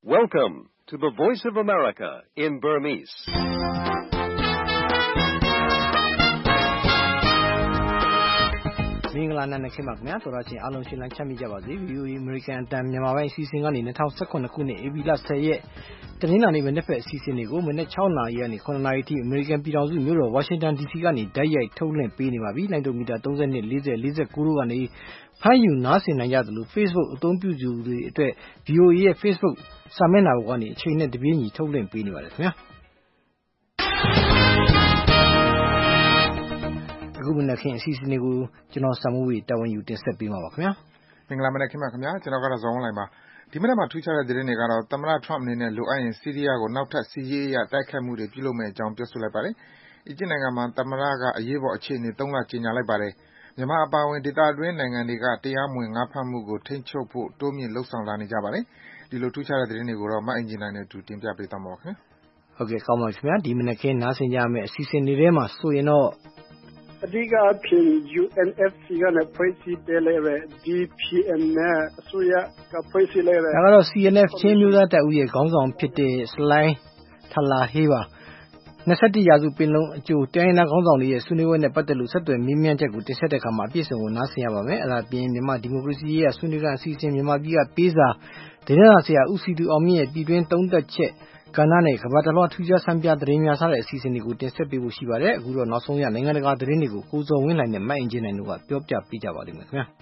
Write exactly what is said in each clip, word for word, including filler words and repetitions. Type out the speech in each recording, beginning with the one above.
Welcome to the Voice of America in Burmese. ။မင်္ဂလာနံနက်ခင်းပါခင်ဗျာတော်တော်ချင်းအားလုံးရှင်းလင်းချမ်းမြေ့ကြပါစေ V O A American အတန်မြန်မာပိုင်းအစီအစဉ်ကနေ၂၀၁၇ခုနှစ်ဧပြီလ၁၀ရက်တနင်္လာနေ့မနေ့ဖက်အစီအစဉ်တွေကိုမနေ့၆နာရီကနေ၇နာရီအထိ American ပြည်ထောင်စုမြို့တော် Washington D C ကနေဓာတ်ရိုက်ထုတ်လွှင့်ပေးနေပါပြီလိုင်းဒိုမီတာ၃၂ ၄၀ ၄၉တို့ကနေဖမ်းယူနားဆင်နိုင်ကြသလို Facebook အသုံးပြုသူတွေအတွက် V O A ရဲ့ Facebook စာမျက်နှာပေါ်ကနေအချိန်နဲ့တပြေးညီထုတ်လွှင့်ပေးနေပါတယ်ခင်ဗျာအခုမနက်ခင်းအစီအစဉ်တွေကိုကျွန်တော်စံမိုးဝေတာဝန်ယူတင်ဆက်ပေးမှာပါခင်ဗျာမင်္ဂလာမနက်ခင်းပါခင်ဗျာကျွန်တော်ကတော့ဇော်ဝင်းလိုင်ပါဒီမနက်မှာထူးခြားတဲ့သတင်းတွေကတော့သမ္မတ Trump အနေနဲ့လိုအပ်ရင်ဆီးရီးယားကိုနောက်ထပ်စစ်ရေးအရတိုက်ခိုက်မှုတွေပြုလုပ်မယ့်အကြောင်းပြောဆိုလိုက်ပါတယ်အီဂျစ်နိုင်ငံမှာသမ္မတကအရေးပေါ်အခြေအနေ၃လကြေညာလိုက်ပါတယ်မြန်မာအပါအဝင်ဒေသတွင်းနိုင်ငံတွေကတရားမဝင်ငါးဖမ်းမှုကိုထိန်းချုပ်ဖို့တိုးမြင့်လှုံ့ဆော်လာနေကြပါတယ်ဒီလိုထူးခြားတဲ့သတင်းတွေကိုတော့မအင်ဂျင်နိုင်နဲ့အတူတင်ပြပေးသွားမှာပါခင်ဗျာဟုတ်ကဲ့ကောင်းပါပြီခင်ဗျာဒီမနက်ခင်းနားဆင်ကြမယ့်အစီအစဉ်တွေထဲမှာဆိုရင်တော့အဓိကအဖြစ် U N F C ကလည်းဖွဲ့စည်းပေးလိုက်တဲ့ D P M နဲ့အစိုးရကဖွဲ့စည်းလိုက်တဲ့ဒါကတော့ C N F ချင်းမျိုးသားတပ်ဦးရဲ့ခေါင်းဆောင်ဖြစ်တဲ့ Salai Talaihe ပါ၂၁ရာစုပင်လုံးအကျိုးတိုင်းနာခေါင်းဆောင်တွေရဲ့ဆွေးနွေးပွဲနဲ့ပတ်သက်လို့ဆက်သွယ်မေးမြန်းချက်ကိုတင်ဆက်တဲ့အခါမှာအပြည့်အစုံကိုနားဆင်ရပါမယ်အဲ့ဒါပြင်မြန်မာဒီမိုကရေစီရေးဆွေးနွေးတဲ့အစီအစဉ်မြန်မာပြည်ကပေးစာဒေသနာဆရာဦးစီသူအောင်မြင့်ရဲ့ပြည်တွင်းသုံးသက်ချက်ကဏ္ဍနဲ့ကမ္ဘာတလွှားထူးခြားဆန်းပြသတင်းများစတဲ့အစီအစဉ်တွေကိုတင်ဆက်ပေးဖို့ရှိပါတယ်အခုတော့နောက်ဆုံးရနိုင်ငံတကာသတင်းတွေကိုကိုစောဝင်းလှိုင်နဲ့မတ်အင်ဂျင်နိုင်တို့ကပြောပြပေးကြပါလိမ့်မယ်ခင်ဗျာ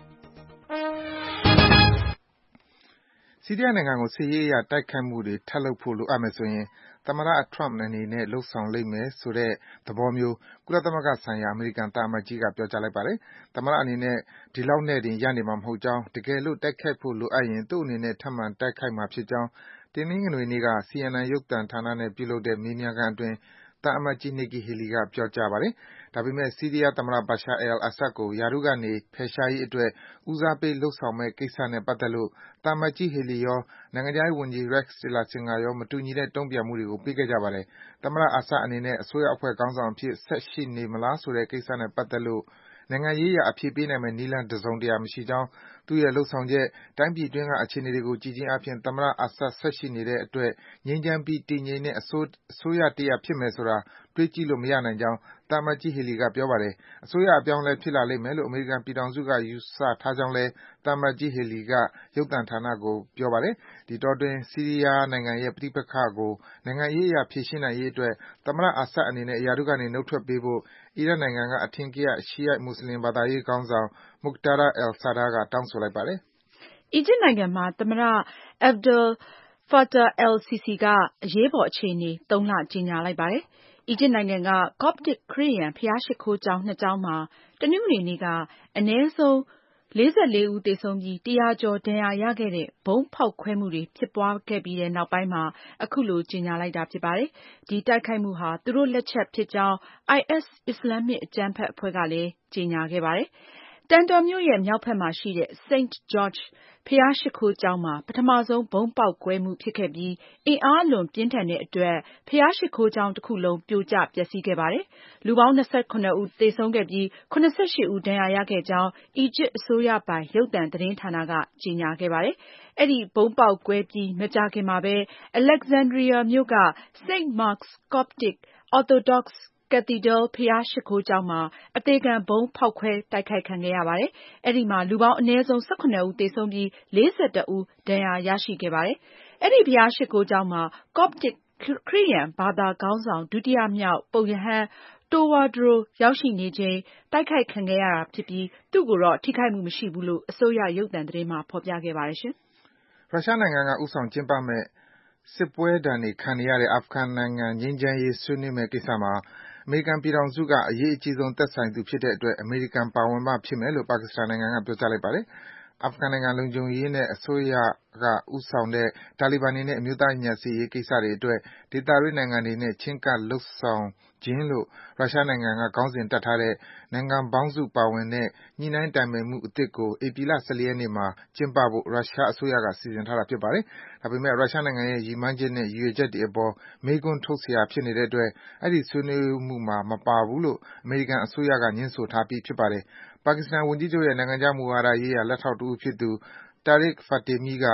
ဆီးရီးယားနိုင်ငံကိုစစ်ရေးအရတိုက်ခိုက်မှုတွေထပ်လုပ်ဖို့လိုအပ်မယ်ဆိုရင်သမ္မတ Trump အနေနဲ့လှုံ့ဆော်လိမ့်မယ်ဆိုတဲ့သဘောမျိုးကုလသမဂ္ဂဆိုင်ရာအမေရိကန်သံအမတ်ကြီးကပြောကြားလိုက်ပါတယ်။သမ္မတအနေနဲ့ဒီလောက်နဲ့တင်ရပ်နေမှာမဟုတ်ကြောင်းတကယ်လို့တိုက်ခိုက်ဖို့လိုအပ်ရင်သူ့အနေနဲ့ထပ်မံတိုက်ခိုက်မှာဖြစ်ကြောင်းတနင်္ဂနွေနေ့က C N N ရုပ်သံဌာနနဲ့ပြုလုပ်တဲ့မေးမြန်းခန်းအတွင်းသံအမတ်ကြီး Nikki Haley ကပြောကြားပါတယ်။ဒါပေမဲ့ဆီးရီးယားသမ္မတ Bashar al-Assad ကိုရာထူးကနေဖယ်ရှားရေးအတွက်ဦးစားပေးလုပ်ဆောင်မယ့်ကိစ္စနဲ့ပတ်သက်လို့သံအမတ်ကြီး Haley ရောနိုင်ငံခြားရေးဝန်ကြီး Rex Tillerson ကရောမတူညီတဲ့တုံ့ပြန်မှုတွေကိုပေးခဲ့ကြပါတယ်။သမ္မတ Assad အနေနဲ့အစိုးရအဖွဲ့ခေါင်းဆောင်အဖြစ်ဆက်ရှိနေမလားဆိုတဲ့ကိစ္စနဲ့ပတ်သက်လို့နိုင်ငံရေးအရအဖြေပေးနိုင်မယ့်နည်းလမ်းတစုံတရာမရှိကြောင်းသူ့ရဲ့လုပ်ဆောင်ချက်တိုင်းပြည်တွင်းကအခြေအနေတွေကိုကြည့်ခြင်းအားဖြင့်သမ္မတ Assad ဆက်ရှိနေတဲ့အတွက်ငြိမ်းချမ်းပြီးတည်ငြိမ်တဲ့အစိုးအစိုးရတရပ်ဖြစ်မယ်ဆိုတာတွေးကြည့်လို့မရနိုင်ကြောင်းသံအမတ်ကြီး Haley ကပြောပါတယ်။အစိုးရအပြောင်းအလဲဖြစ်လာလိမ့်မယ်လို့အမေရိကန်ပြည်ထောင်စုကယူဆထားကြောင်းလည်းသံအမတ်ကြီး Haley ကရုပ်သံဌာနကိုပြောပါတယ်။ဒီတောအတွင်းဆီးရီးယားနိုင်ငံရဲ့ပဋိပက္ခကိုနိုင်ငံရေးအရဖြေရှင်းနိုင်ရေးအတွက်သမ္မတ Assad အနေနဲ့ရာထူးကနေနုတ်ထွက်ပေးဖို့အီရတ်နိုင်ငံကအထင်ကရ Shiite မွတ်ဆလင်ဘာသာရေးခေါင်းဆောင် Muqtada al-Sadr ကတောင်းဆိုလိုက်ပါတယ်။အီဂျစ်နိုင်ငံမှာသမ္မတ Abdel Fattah al-Sisi ကအရေးပေါ်အခြေအနေသုံးလကြေညာလိုက်ပါတယ်။အီဂျစ်နိုင်ငံက Coptic ခရစ်ယာန်ဘုရားရှိခိုးကျောင်းနှစ်ကျောင်းမှာတနင်္ဂနွေနေ့ကအနည်းဆုံးလေးဆယ့်လေးဦးသေဆုံးပြီးတရာကျော်ဒဏ်ရာရခဲ့တဲ့ဗုံးဖောက်ခွဲမှုတွေဖြစ်ပွားခဲ့ပြီးတဲ့နောက်ပိုင်းမှာအခုလိုကြေညာလိုက်တာဖြစ်ပါတယ်။ဒီတိုက်ခိုက်မှုဟာသူတို့လက်ချက်ဖြစ်ကြောင်း I S အစ္စလာမ်မစ်အကြမ်းဖက်အဖွဲ့ကလည်းကြေညာခဲ့ပါတယ်။တန်တော်မြို့ရဲ့မြောက်ဘက်မှာရှိတဲ့ Saint George ဘုရားရှိခိုးကျောင်းမှာပထမဆုံးဗုံးပေါက်ကွဲမှုဖြစ်ခဲ့ပြီးအင်အားအလွန်ပြင်းထန်တဲ့အတွက်ဘုရားရှိခိုးကျောင်းတစ်ခုလုံးပြိုကျပျက်စီးခဲ့ပါတယ်။လူပေါင်း၂၇ဦးသေဆုံးခဲ့ပြီး၇၈ဦးဒဏ်ရာရခဲ့ကြောင်းအီဂျစ်အစိုးရပိုင်ရုပ်သံသတင်းဌာနကကြေညာခဲ့ပါတယ်။အဲဒီဗုံးပေါက်ကွဲပြီးမကြာခင်မှာပဲ Alexandria မြို့က Saint Mark's Coptic Orthodox Cathedral ဘုရားရှိခိုးကျောင်းမှာအသေခံဗုံးဖောက်ခွဲတိုက်ခိုက်ခံခဲ့ရပါတယ်။အဲဒီမှာလူပေါင်းအနည်းဆုံး၁၇ဦးသေဆုံးပြီး၄၁ဦးဒဏ်ရာရရှိခဲ့ပါတယ်။အဲဒီဘုရားရှိခိုးကျောင်းမှာ Coptic ခရစ်ယာန်ဘာသာခေါင်းဆောင်ဒုတိယမြောက်ပုပ်ရဟန်းTawadro ရောက်ရှိနေချိန်တိုက်ခိုက်ခံခဲ့ရတာဖြစ်ပြီးသူ့ကိုတော့ထိခိုက်မှုမရှိဘူးလို့အစိုးရရုပ်သံသတင်းမှာဖော်ပြခဲ့ပါတယ်ရှင်။ရုရှားနိုင်ငံကဦးဆောင်ကျင်းပမယ့်စစ်ပွဲဒဏ်တွေခံနေရတဲ့အာဖဂန်နိုင်ငံငြိမ်းချမ်းရေးဆွေးနွေးမယ့်ကိစ္စမှာအမေရိကန်ပြည်ထောင်စုကအရေးအကြီးဆုံးသက်ဆိုင်သူဖြစ်တဲ့အတွက်အမေရိကန်ပါဝင်မှဖြစ်မယ်လို့ပါကစ္စတန်နိုင်ငံကပြောကြားလိုက်ပါတယ်။အာဖဂန်နိုင်ငံလုံခြုံရေးနဲ့အစိုးရကဦးဆောင်တဲ့တာလီဘန်တွေနဲ့အမျိုးသားညီညွတ်ရေးကိစ္စတွေအတွက်ဒေသတွင်းနိုင်ငံတွေနဲ့ချဉ်းကပ်လုပ်ဆောင်ခြင်းလို့ရုရှားနိုင်ငံကခေါင်းစဉ်တပ်ထားတဲ့နိုင်ငံပေါင်းစုပါဝင်တဲ့ညှိနှိုင်းတိုင်ပင်မှုအသစ်ကိုဧပြီလ၁၄ရက်နေ့မှာကျင်းပဖို့ရုရှားအစိုးရကစီစဉ်ထားတာဖြစ်ပါတယ်။ဒါပေမဲ့ရုရှားနိုင်ငံရဲ့ရည်မှန်းချက်နဲ့ရည်ရွယ်ချက်တွေအပေါ်မေးခွန်းထုတ်စရာဖြစ်နေတဲ့အတွက်အဲဒီဆွေးနွေးမှုမှာမပါဘူးလို့အမေရိကန်အစိုးရကငြင်းဆိုထားပြီးဖြစ်ပါတယ်။ပါကစ္စတန်ဝန်ကြီးချုပ်ရဲ့နိုင်ငံခြားမူဝါဒရေးရာလက်ထောက်တဦးဖြစ်သူ Tariq Fatemi က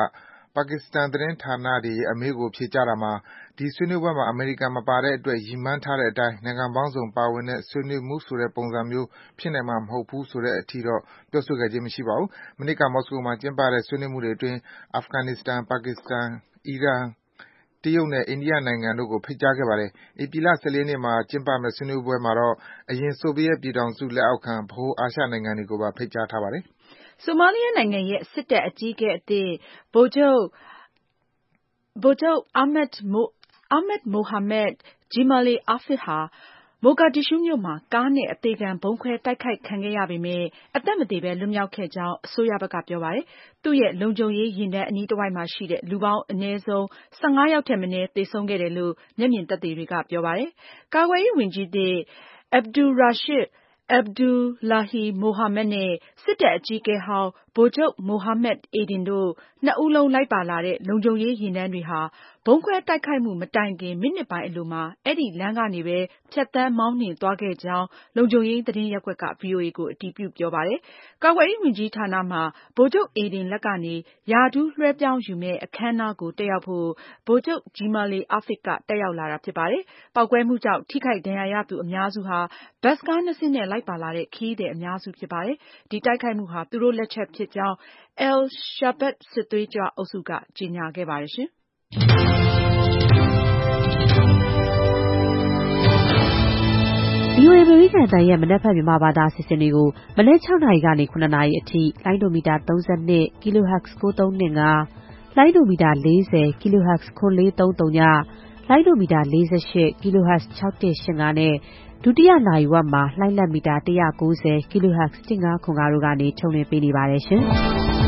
ပါကစ္စတန်သတင်းဌာနတွေရဲ့အမေးကိုဖြေကြားတာမှာဒီဆွေးနွေးပွဲမှာအမေရိကန်မပါတဲ့အတွက်ရည်မှန်းထားတဲ့အတိုင်းနိုင်ငံပေါင်းစုံပါဝင်တဲ့ဆွေးနွေးမှုဆိုတဲ့ပုံစံမျိုးဖြစ်နိုင်မှာမဟုတ်ဘူးဆိုတဲ့အထိတော့ပြောဆိုခဲ့ခြင်းမရှိပါဘူး။မနေ့ကမော်စကိုမှာကျင်းပတဲ့ဆွေးနွေးမှုတွေအတွင်းအာဖဂန်နစ္စတန်၊ပါကစ္စတန်၊အီရန်၊တရုတ်နဲ့အိန္ဒိယနိုင်ငံတို့ကိုဖိတ်ကြားခဲ့ပါတယ်။ဧပြီလ၁၄ရက်နေ့မှာကျင်းပမယ့်ဆွေးနွေးပွဲမှာတော့အရင်ဆိုဗီယက်ပြည်ထောင်စုလက်အောက်ခံဗဟိုအာရှနိုင်ငံတွေကိုပါဖိတ်ကြားထားပါတယ်။ဆိုမာလီးယားနိုင်ငံရဲ့စစ်တပ်အကြီးအကဲအသစ်ဗိုလ်ချုပ်ဗိုလ်ချုပ်အာမက်အာမက်မိုဟာမက်ဂျီမာလီအာဖစ်ဟာမိုဂါဒစ်ရှူးမြို့မှာကားနဲ့အသေခံဗုံးခွဲတိုက်ခိုက်ခံခဲ့ရပေမယ့်အသက်မသေဘဲလွတ်မြောက်ခဲ့ကြောင်းအစိုးရဘက်ကပြောပါတယ်။သူ့ရဲ့လုံခြုံရေးယာဉ်တန်းအနီးတဝိုက်မှာရှိတဲ့လူပေါင်းအနည်းဆုံး၁၅ယောက်ထက်မနည်းသေဆုံးခဲ့တယ်လို့မျက်မြင်သက်သေတွေကပြောပါတယ်။ကာကွယ်ရေးဝန်ကြီးသစ်အက်ဗ်ဒူရာရှစ်အက်ဗ်ဒူလာဟီမိုဟာမက်နဲ့စစ်တပ်အကြီးအကဲဟောင်းဗိုလ်ချုပ်မိုဟာမက်အေဒင်တို့နှစ်ဦးလုံးလိုက်ပါလာတဲ့လုံခြုံရေးယာဉ်တန်းတွေဟာဗုံးခွဲတိုက်ခိုက်မှုမတိုင်ခင်မိနစ်ပိုင်းအလိုမှာအဲဒီလမ်းကနေပဲဖြတ်သန်းမောင်းနှင်သွားခဲ့ကြောင်းလုံခြုံရေးသတင်းရပ်ကွက်က ဗွီအိုအေကိုအတည်ပြုပြောပါတယ်။ကာကွယ်ရေးဝန်ကြီးဌာနမှာဗိုလ်ချုပ်အေဒင်လက်ကနေရာထူးလွှဲပြောင်းယူမယ့်အခမ်းအနားကိုတက်ရောက်ဖို့ဗိုလ်ချုပ်ဂျီမာလီအာဖစ်ကတက်ရောက်လာတာဖြစ်ပါတယ်။ပေါက်ကွဲမှုကြောင့်ထိခိုက်ဒဏ်ရာရသူအများစုဟာဘတ်စ်ကားနှစ်စီးနဲ့လိုက်ပါလာတဲ့ခရီးသည်အများစုဖြစ်ပါတယ်။ဒီတိုက်ခိုက်မှုဟာသူတို့လက်ချက်ဖြစ်ကြောင်း Al-Shabaab စစ်သွေးကြွအုပ်စုကကြေညာခဲ့ပါတယ်ရှင်။ဗွီအိုအေ အမေရိကန်အသံရဲ့မနက်ဖြန်မြန်မာဘာသာအစီအစဉ်တွေကိုမနက်၆နာရီကနေ၇နာရီအထိလိုင်းဒိုမီတာသုံး၂ Kilohertz ကိုးသုံး၂၅ လိုင်းဒိုမီတာ၄၀ Kilohertz ကိုလေးသုံးသုံးည လိုင်းဒိုမီတာ၄၈ Kilohertz ၆၁၈၅နဲ့ဒုတိယနာရီဝက်မှာလှိုင်းလက်မီတာ၁၉၀ Kilohertz ၁၅၇၅တို့ကနေထုတ်လွှင့်ပေးနေပါတယ်ရှင်။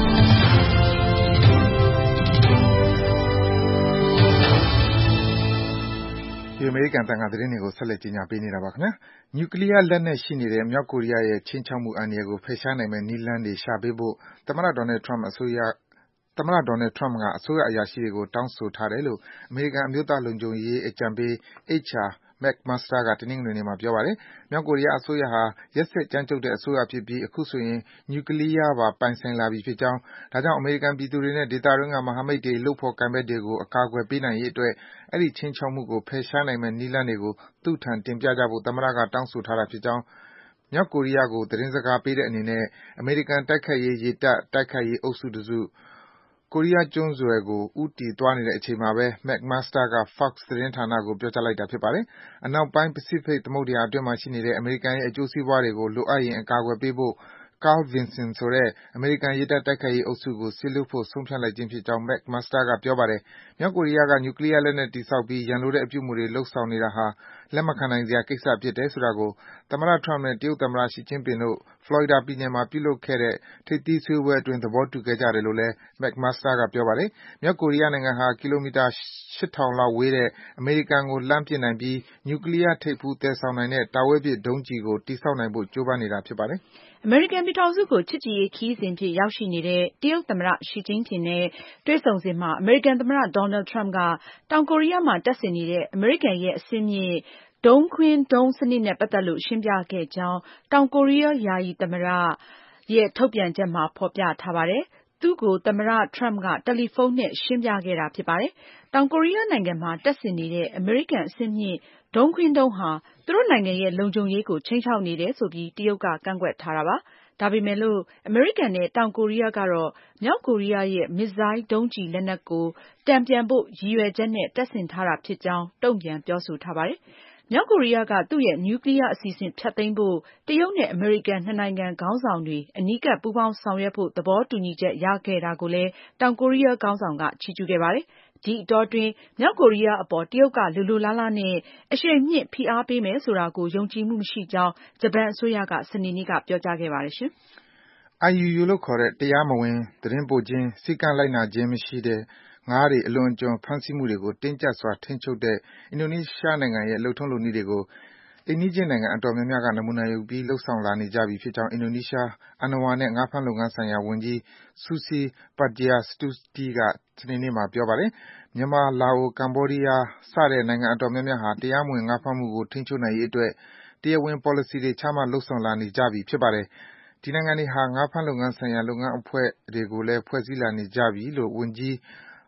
ဒီအမေရိကန်တန်ခါသတင်းတွေကိုဆက်လက်ကြီးညာပေးနေတာပါခင်ဗျာ။နျူကလ িয়ারလက်နက်ရှိနေတဲ့မြောက်ကိုရီးယားရဲ့ခြိမ်းခြောက်မှုအန္တရာယ်ကိုဖယ်ရှားနိုင်မယ့်နည်းလမ်းတွေရှာပေးဖို့သမ္မတ Donald Trump အစိုးရသမ္မတ Donald Trump ကအစိုးရအရာရှိတွေကိုတောင်းဆိုထားတယ်လို့အမေရိကန်အမျိုးသားလုံခြုံရေးအကြံပေး H R McMaster ကတနင်္ဂနွေနေ့မှာပြောပါတယ်။မြောက်ကိုရီးယားအစိုးရဟာရက်စက်ကြမ်းကြုတ်တဲ့အစိုးရဖြစ်ပြီးအခုဆိုရင်နျူကလ িয়ার ပါပိုင်ဆိုင်လာပြီဖြစ်ကြောင်းဒါကြောင့်အမေရိကန်ပြည်သူတွေနဲ့ဒေသတွင်းကမဟာမိတ်တွေလုပ်ဖော်ကိုင်ဘက်တွေကိုအကာအကွယ်ပေးနိုင်ရေးအတွက်အဲဒီခြိမ်းခြောက်မှုကိုဖယ်ရှားနိုင်မယ့်နည်းလမ်းတွေကိုသူ့ထံတင်ပြကြဖို့သမ္မတကတောင်းဆိုထားတာဖြစ်ကြောင်းမြောက်ကိုရီးယားကိုသတင်းစကားပေးတဲ့အနေနဲ့အမေရိကန်တိုက်ခိုက်ရေးရေတပ်တိုက်ခိုက်ရေးအုပ်စုတစုကိုရီးယားကျွန်းဆွယ်ကိုဦးတည်သွားနေတဲ့အချိန်မှာပဲ McMaster က Fox သတင်းဌာနကိုပြောကြားလိုက်တာဖြစ်ပါတယ်။အနောက်ပိုင်းပစိဖိတ်သမုဒ္ဒရာအတွင်းမှာရှိနေတဲ့အမေရိကန်ရဲ့အကျိုးစီးပွားတွေကိုလိုအပ်ရင်အကာအကွယ်ပေးဖို့ Carl Vinson ဆိုတဲ့အမေရိကန်ရေတပ်တိုက်ခိုက်ရေးအုပ်စုကိုစေလွှတ်ဖို့ဆုံးဖြတ်လိုက်ခြင်းဖြစ်ကြောင်း McMaster ကပြောပါတယ်။မြောက်ကိုရီးယားကနျူကလ িয়ার လက်နက်တည်ဆောက်ပြီးရန်လိုတဲ့အပြုအမူတွေလုပ်ဆောင်နေတာဟာလက်မခံနိုင်စရာကိစ္စဖြစ်တယ်ဆိုတာကိုသမ္မတ Trump နဲ့တရုတ်သမ္မတ Xi Jinping တို့ဖလော်ရီဒါပြည်နယ်မှာပြုလုပ်ခဲ့တဲ့ထိပ်သီးစည်းဝေးပွဲအတွင်းသဘောတူခဲ့ကြတယ်လို့လည်း McMaster ကပြောပါတယ်။မြောက်ကိုရီးယားနိုင်ငံဟာကီလိုမီတာရှစ်ထောင်လောက်ဝေးတဲ့အမေရိကန်ကိုလှမ်းပစ်နိုင်ပြီးနျူကလ িয়ার ထိပ်ဖူးသယ်ဆောင်နိုင်တဲ့တာဝေးပစ်ဒုံးကျည်ကိုတည်ဆောက်နိုင်ဖို့ကြိုးပမ်းနေတာဖြစ်ပါတယ်။အမေရိကန်ပြည်ထောင်စုကိုချစ်ကြည်ရေးခရီးစဉ်အဖြစ်ရောက်ရှိနေတဲ့တရုတ်သမ္မတ Xi Jinping နဲ့တွေ့ဆုံစဉ်မှာအမေရိကန်သမ္မတ Donald Trump ကတောင်ကိုရီးယားမှာတပ်ဆင်နေတဲ့အမေရိကန်ရဲ့အဆင့်မြင့်ဒုံးခွင်းဒုံးစနစ်နဲ့ပတ်သက်လို့ရှင်းပြခဲ့ကြောင်းတောင်ကိုရီးယားယာယီသမ္မတရဲ့ထုတ်ပြန်ချက်မှာဖော်ပြထားပါတယ်။သူ့ကိုသမ္မတ Trump ကတယ်လီဖုန်းနဲ့ရှင်းပြခဲ့တာဖြစ်ပါတယ်။တောင်ကိုရီးယားနိုင်ငံမှာတပ်ဆင်နေတဲ့အမေရိကန်အဆင့်မြင့်ဒုံးခွင်းဒုံးဟာသူတို့နိုင်ငံရဲ့လုံခြုံရေးကိုခြိမ်းခြောက်နေတယ်ဆိုပြီးတရုတ်ကကန့်ကွက်ထားတာပါ။ဒါပေမဲ့လို့အမေရိကန်နဲ့တောင်ကိုရီးယားကတော့မြောက်ကိုရီးယားရဲ့မစ်ဇိုင်းဒုံးကျည်လက်နက်ကိုတန်ပြန်ဖို့ရည်ရွယ်ချက်နဲ့တပ်ဆင်ထားတာဖြစ်ကြောင်းတုံ့ပြန်ပြောဆိုထားပါတယ်။မြောက်ကိုရီးယားကသူ့ရဲ့နျူကလ িয়ার အစီအစဉ်ဖျက်သိမ်းဖို့တရုတ်နဲ့အမေရိကန်နှစ်နိုင်ငံခေါင်းဆောင်တွေအနီးကပ်ပူးပေါင်းဆောင်ရွက်ဖို့သဘောတူညီချက်ရခဲ့တာကိုလည်းတောင်ကိုရီးယားခေါင်းဆောင်ကချီးကျူးခဲ့ပါတယ်။ဒီအတောအတွင်းမြောက်ကိုရီးယားအပေါ်တရုတ်ကလိုလိုလားလားနဲ့အရှိန်မြှင့်ဖိအားပေးမယ်ဆိုတာကိုယုံကြည်မှုမရှိကြောင်းဂျပန်အစိုးရကစနေနေ့ကပြောကြားခဲ့ပါတယ်ရှင်။ I U U လို့ခေါ်တဲ့တရားမဝင်သတင်းပို့ခြင်းစည်းကမ်းလိုက်နာခြင်းမရှိတဲ့ငါးတွေအလွန်အကျွံဖမ်းဆီးမှုတွေကိုတင်းကျပ်စွာထိန်းချုပ်တဲ့အင်ဒိုနီးရှားနိုင်ငံရဲ့လုပ်ထုံးလုပ်နည်းတွေကိုအိမ်နီးချင်းနိုင်ငံအတော်များများကနမူနာယူပြီးလုပ်ဆောင်လာနေကြပြီဖြစ်ကြောင်းအင်ဒိုနီးရှားအဏ္ဏဝါနဲ့ငါးဖမ်းလုပ်ငန်းဆိုင်ရာဝန်ကြီး Susi Pujiastuti ကစနေနေ့မှာပြောပါတယ်။မြန်မာ၊လာအို၊ကမ္ဘောဒီးယားစတဲ့နိုင်ငံအတော်များများဟာတရားမဝင်ငါးဖမ်းမှုကိုထိန်းချုပ်နိုင်ရေးအတွက်တရားဝင်ပေါ်လစီတွေချမှတ်လုပ်ဆောင်လာနေကြပြီဖြစ်ပါတယ်။ဒီနိုင်ငံတွေဟာငါးဖမ်းလုပ်ငန်းဆိုင်ရာလုပ်ငန်းအဖွဲ့တွေကိုလည်းဖွဲ့စည်းလာနေကြပြီလို့ဝန်ကြီး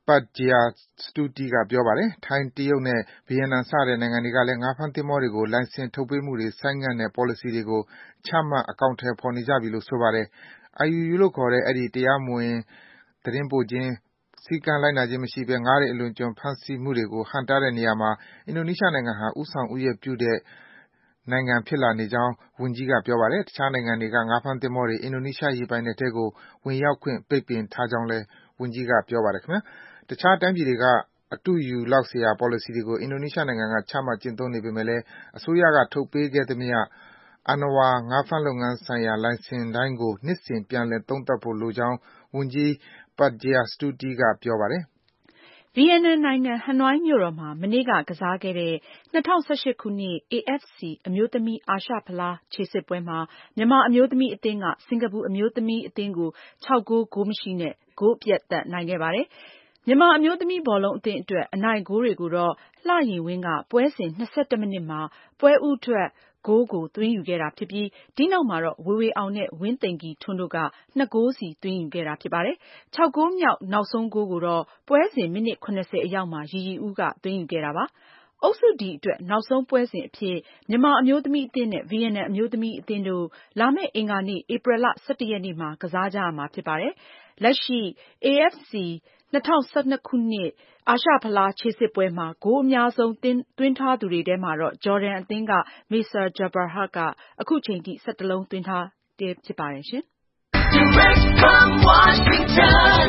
Padjia Stuti ကပြောပါတယ်။ ထိုင်း၊ တရုတ်နဲ့ ဗီယက်နမ်စတဲ့နိုင်ငံတွေကလည်း ငါးဖမ်းသင်္ဘောတွေကို လိုင်စင်ထုတ်ပေးမှုတွေ ဆိုင်းငံ့တဲ့ ပေါ်လစီတွေကို ချမှတ် အကောင်အထည်ဖော်နေကြပြီလို့ ဆိုပါတယ်။ အိုင် ယူ ယူ လို့ခေါ်တဲ့ အဲဒီ တရားမဝင် သတင်းပို့ခြင်း၊ စည်းကမ်းလိုက်နာခြင်းမရှိဘဲ ငါးတွေ အလွန်အကျွံ ဖမ်းဆီးမှုတွေကို ဟန့်တားတဲ့နေရာမှာ အင်ဒိုနီးရှားနိုင်ငံဟာ ဦးဆောင်ဦးရွက်ပြုတဲ့နိုင်ငံဖြစ်လာနေကြောင်း ဝန်ကြီးက ပြောပါတယ်။ တခြားနိုင်ငံတွေက ငါးဖမ်းသင်္ဘောတွေ အင်ဒိုနီးရှားရေပိုင်နက်ထဲကို ဝင်ရောက်ခွင့် ပိတ်ပင်ထားကြောင်းလည်း ဝန်ကြီးက ပြောပါတယ်။ တခြားတိုင်းပြည်တွေက အတုယူလောက်စရာ ပေါ်လစီတွေကို အင်ဒိုနီးရှားနိုင်ငံက ချမှတ်ကျင့်သုံးနေပေမယ့်လည်း အစိုးရက ထုတ်ပေးခဲ့သမျှ Anuwa ငါးဖမ်းလုပ်ငန်းဆိုင်ရာ လိုင်စင်တိုင်းကို နှစ်စဉ် ပြန်လည် သုံးသပ်ဖို့လိုကြောင်း ဝန်ကြီး Padjia Stuti က ပြောပါတယ်။ ဗီယက်နမ်နိုင်ငံ ဟနွိုင်းမြို့တော်မှာ မနေ့က ကစားခဲ့တဲ့ ၂၀၁၈ ခုနှစ် အေအက်ဖ်စီ အမျိုးသမီး အာရှဖလား ခြေစစ်ပွဲမှာ မြန်မာအမျိုးသမီးအသင်းက စင်္ကာပူအမျိုးသမီးအသင်းကို ခြောက်ဂိုး ဂိုးမရှိနဲ့ ဂိုးအပြတ်သတ် နိုင်ခဲ့ပါတယ်။ မြန်မာအမျိုးသမီးဘောလုံးအသင်းအတွက် အနိုင်ဂိုးတွေကိုတော့ လှယဉ်ဝင်းက ပွဲစဉ် ၂၁ မိနစ်မှာ ပွဲဦးထွက်ဂိုးကို သွင်းယူခဲ့တာဖြစ်ပြီး ဒီနောက်မှာတော့ ဝေဝေအောင်နဲ့ ဝင်းသိမ်ကီထွန်းတို့က နှစ်ဂိုးစီ သွင်းယူခဲ့တာဖြစ်ပါတယ်။ ခြောက်ဂိုးမြောက် နောက်ဆုံးဂိုးကိုတော့ ပွဲစဉ် မိနစ် ၇၀ အရောက်မှာ ရီရီဦးက သွင်းယူခဲ့တာပါ။ အုပ်စု D အတွက် နောက်ဆုံးပွဲစဉ်အဖြစ် မြန်မာအမျိုးသမီးအသင်းနဲ့ ဗီယက်နမ်အမျိုးသမီးအသင်းတို့ လာမယ့် အင်္ဂါနေ့ ဧပြီလ ၁၁ ရက်နေ့မှာ ကစားကြရမှာဖြစ်ပါတယ်။ လက်ရှိ အေအက်ဖ်စီ ၂၀၁၂ ခုနှစ် အာရှဖလား ခြေစစ်ပွဲမှာ ဂိုးအများဆုံး သွင်းထားသူတွေထဲမှာတော့ ဂျော်ဒန်အသင်းက Maser Jabber က အခုချိန်ထိ ၁၁ လုံး သွင်းထားဆဲဖြစ်ပါတယ်။ Direct from Washington,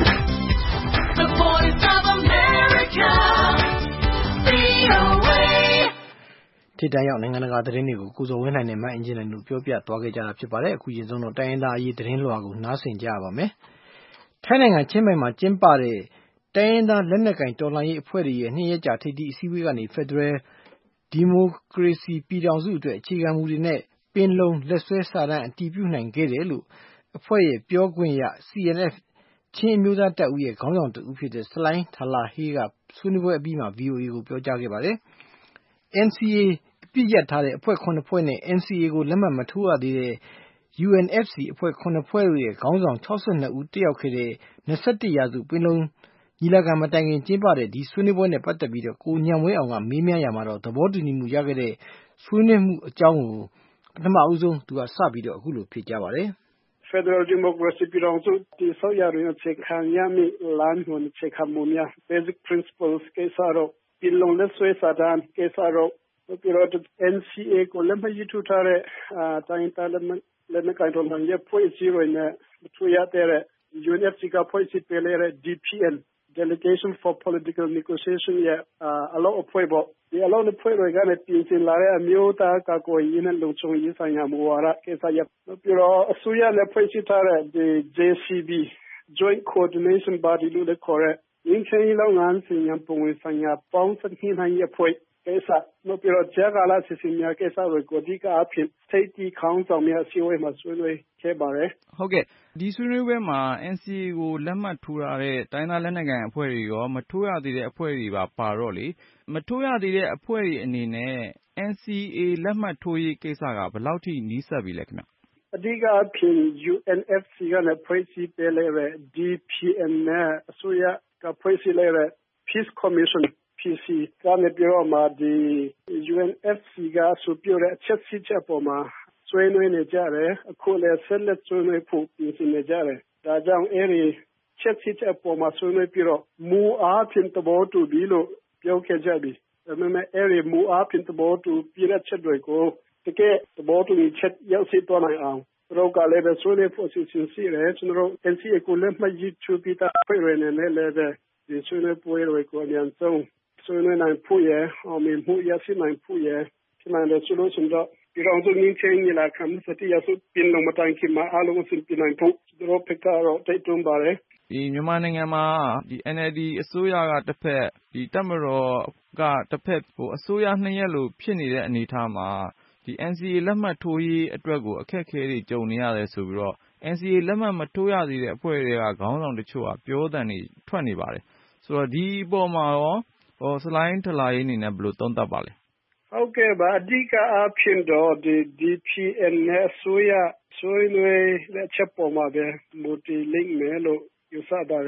the voice of America, ဗွီအိုအေ ထိပ်တန်းရောက်နိုင်ငံတကာသတင်းတွေကို ကိုဇော်ဝင်းလှိုင်နဲ့ မအင်ကြင်းနိုင်တို့ပြောပြသွားခဲ့ကြတာဖြစ်ပါတယ်။ အခုရင်ဆုံးတော့ တိုင်းရင်းသားအရေးသတင်းလွှာကို နားဆင်ကြရပါမယ်။ ထိုင်းနိုင်ငံ ချင်းမိုင်မှာကျင်းပတဲ့ တိုင်းရင်းသားလက်နက်ကိုင်တော်လှန်ရေးအဖွဲ့တွေရဲ့ နှစ်ရက်ကြာထိပ်သီးအစည်းအဝေးကနေ ဖက်ဒရယ်ဒီမိုကရေစီပြည်ထောင်စုအတွက် အခြေခံမူတွေနဲ့ ပင်လုံလက်စွဲစာတမ်း အတည်ပြုနိုင်ခဲ့တယ်လို့ အဖွဲ့ရဲ့ပြောခွင့်ရ စီအန်အက်ဖ် ချင်းအမျိုးသားတပ်ဦးရဲ့ခေါင်းဆောင်တဦးဖြစ်တဲ့ ဆလိုင်းထလာဟေးက ဆွေးနွေးပွဲအပြီးမှာ ဗွီအိုအေကိုပြောကြားခဲ့ပါတယ်။ အန်စီအေ အပစ်ရပ်ထားတဲ့အဖွဲ့ ၇ ဖွဲ့နဲ့ အန်စီအေ ကိုလက်မှတ်မထိုးရသေးတဲ့ ယူအန်အက်ဖ်စီ အဖွဲ့ ၇ ဖွဲ့တို့ရဲ့ခေါင်းဆောင် ၆၂ ဦးတက်ရောက်ခဲ့တဲ့ ၂၁ ရာစုပင်လုံညီလာခံမတိုင်ခင်ကျင်းပတဲ့ ဒီဆွေးနွေးပွဲနဲ့ပတ်သက်ပြီး ကိုဉာဏ်ဝင်းအောင်က မေးမြန်းရာမှာတော့ သဘောတူညီမှုရခဲ့တဲ့ ဆွေးနွေးမှုအကြောင်းကို ပထမဦးဆုံးသူကစပြီးအခုလိုဖြေကြားပါတယ်။ ဖက်ဒရယ်ဒီမိုကရေစီပြည်ထောင်စုတည်ဆောက်ရာတွင်အခြေခံရမည့်လမ်းညွှန်အခြေခံမူများ Basic Principles ကိစ္စတို့ ပင်လုံလက်စွဲစာတမ်းကိစ္စတို့ ပြီးတော့ အန်စီအေ ကိုလက်မှတ်ရေးထိုးထားတဲ့တိုင်းရင်းသားလက်နက်ကိုင်တော်လှန်ရေးအဖွဲ့အစည်းတွေနဲ့မထိုးရသေးတဲ့ ယူအန်အက်ဖ်စီ ကဖွဲ့စည်းပေးတဲ့ ဒီပီအမ် Delegation for Political Negotiation ရဲ့အလုပ်အဖွဲ့ပေါ့။ ဒီအလုပ်အဖွဲ့တွေကနေပြင်ဆင်လာတဲ့အမျိုးသားကာကွယ်ရေးနဲ့လုံခြုံရေးဆိုင်ရာမူဝါဒကိစ္စရပ်ပြီးတော့အစိုးရနဲ့ဖွဲ့စည်းထားတဲ့ ဂျေစီဘီ Joint Coordination Body လို့လည်းခေါ်တဲ့ငြိမ်းချမ်းရေးလုပ်ငန်းစဉ်ရန်ပုံငွေဆိုင်ရာပေါင်းစပ်ညှိနှိုင်းရေးအဖွဲ့ကိစ္စနောက်ပြီးတော့ကြားကာလအစီအစဉ်များကိစ္စတွေကိုအဓိကအားဖြင့်ထိပ်သီးခေါင်းဆောင်များအစည်းအဝေးမှာဆွေးနွေးခဲ့ပါတယ်။ဟုတ်ကဲ့ဒီဆွေးနွေးပွဲမှာ အန်စီအေ ကိုလက်မှတ်ထိုးထားတဲ့တိုင်းရင်းသားလက်နက်ကိုင်အဖွဲ့တွေရောမထိုးရသေးတဲ့အဖွဲ့တွေပါပါတော့လေမထိုးရသေးတဲ့အဖွဲ့တွေအနေနဲ့ အန်စီအေ လက်မှတ်ထိုးရေးကိစ္စကဘယ်လောက်ထိနီးစပ်ပြီလဲခင်ဗျအဓိကအားဖြင့် ယူအန်အက်ဖ်စီ ကနေဖွဲ့စည်းပေးတဲ့ ဒီပီအမ် နဲ့အစိုးရကဖွဲ့စည်းလိုက်တဲ့ Peace Commission ပီစီ ကနေပြီးတော့မှဒီ ယူအန်အက်ဖ်စီ ကအဆိုပြုတဲ့အချက် ၈ ချက်အပေါ်မှာဆွေးနွေးနေကြတယ်။အခုလည်းဆက်လက်ဆွေးနွေးဖို့ပြင်ဆင်နေကြတယ်။ဒါကြောင့်အဲဒီအချက် ၈ ချက်အပေါ်မှာဆွေးနွေးပြီးတော့မူအားဖြင့်သဘောတူပြီလို့ပြောခဲ့ကြပြီ။ဒါပေမဲ့အဲဒီမူအားဖြင့်သဘောတူပြီးတဲ့အချက်တွေကိုတကယ့်သဘောတူညီချက်ရောက်ရှိသွားနိုင်အောင်သူတို့ကလည်းဆွေးနွေးဖို့အစီအစဉ်ရှိတယ်။ကျွန်တော်တို့ အန်စီအေ ကိုလက်မှတ်ရေးထိုးပြီးသားအဖွဲ့တွေအနေနဲ့လည်းဒီဆွေးနွေးပွဲတွေကိုအမြန်ဆုံးဆွေးနွေးနိုင်ဖို့ရယ်အောင်မြင်မှုရရှိနိုင်ဖို့ရယ်ဖြစ်နိုင်တယ်ဆိုလို့ရှိရင်တော့ပြည်ထောင်စုငြိမ်းချမ်းရေးညီလာခံ ၂၁ ရာစုပင်လုံမတိုင်ခင်မှာအားလုံးအဆင်ပြေနိုင်ဖို့သူတို့ဘက်ကတော့တိုက်တွန်းပါတယ်။ဒီမြန်မာနိုင်ငံမှာဒီ အန်အယ်လ်ဒီ အစိုးရကတစ်ဖက်ဒီတပ်မတော်ကတစ်ဖက်အစိုးရနှစ်ရပ်လိုဖြစ်နေတဲ့အနေအထားမှာဒီ အန်စီအေ လက်မှတ်ထိုးရေးအတွက်ကိုအခက်အခဲတွေကြုံနေရတယ်ဆိုပြီးတော့ အန်စီအေ လက်မှတ်မထိုးရသေးတဲ့အဖွဲ့တွေကခေါင်းဆောင်တချို့ကပြောသံတွေထွက်နေပါတယ်။ဆိုတော့ဒီအပေါ်မှာရောဆလိုင်းထလာဟေးအနေနဲ့ဘယ်လိုသုံးသပ်ပါလဲ။ဟုတ်ကဲ့ပါအဓိကအားဖြင့်တော့ဒီ ဒီပီအမ် နဲ့အစိုးရဆွေးနွေးတဲ့အချက်ပေါ်မှာပဲမူတည်လိမ့်မယ်လို့ယူဆပါတယ်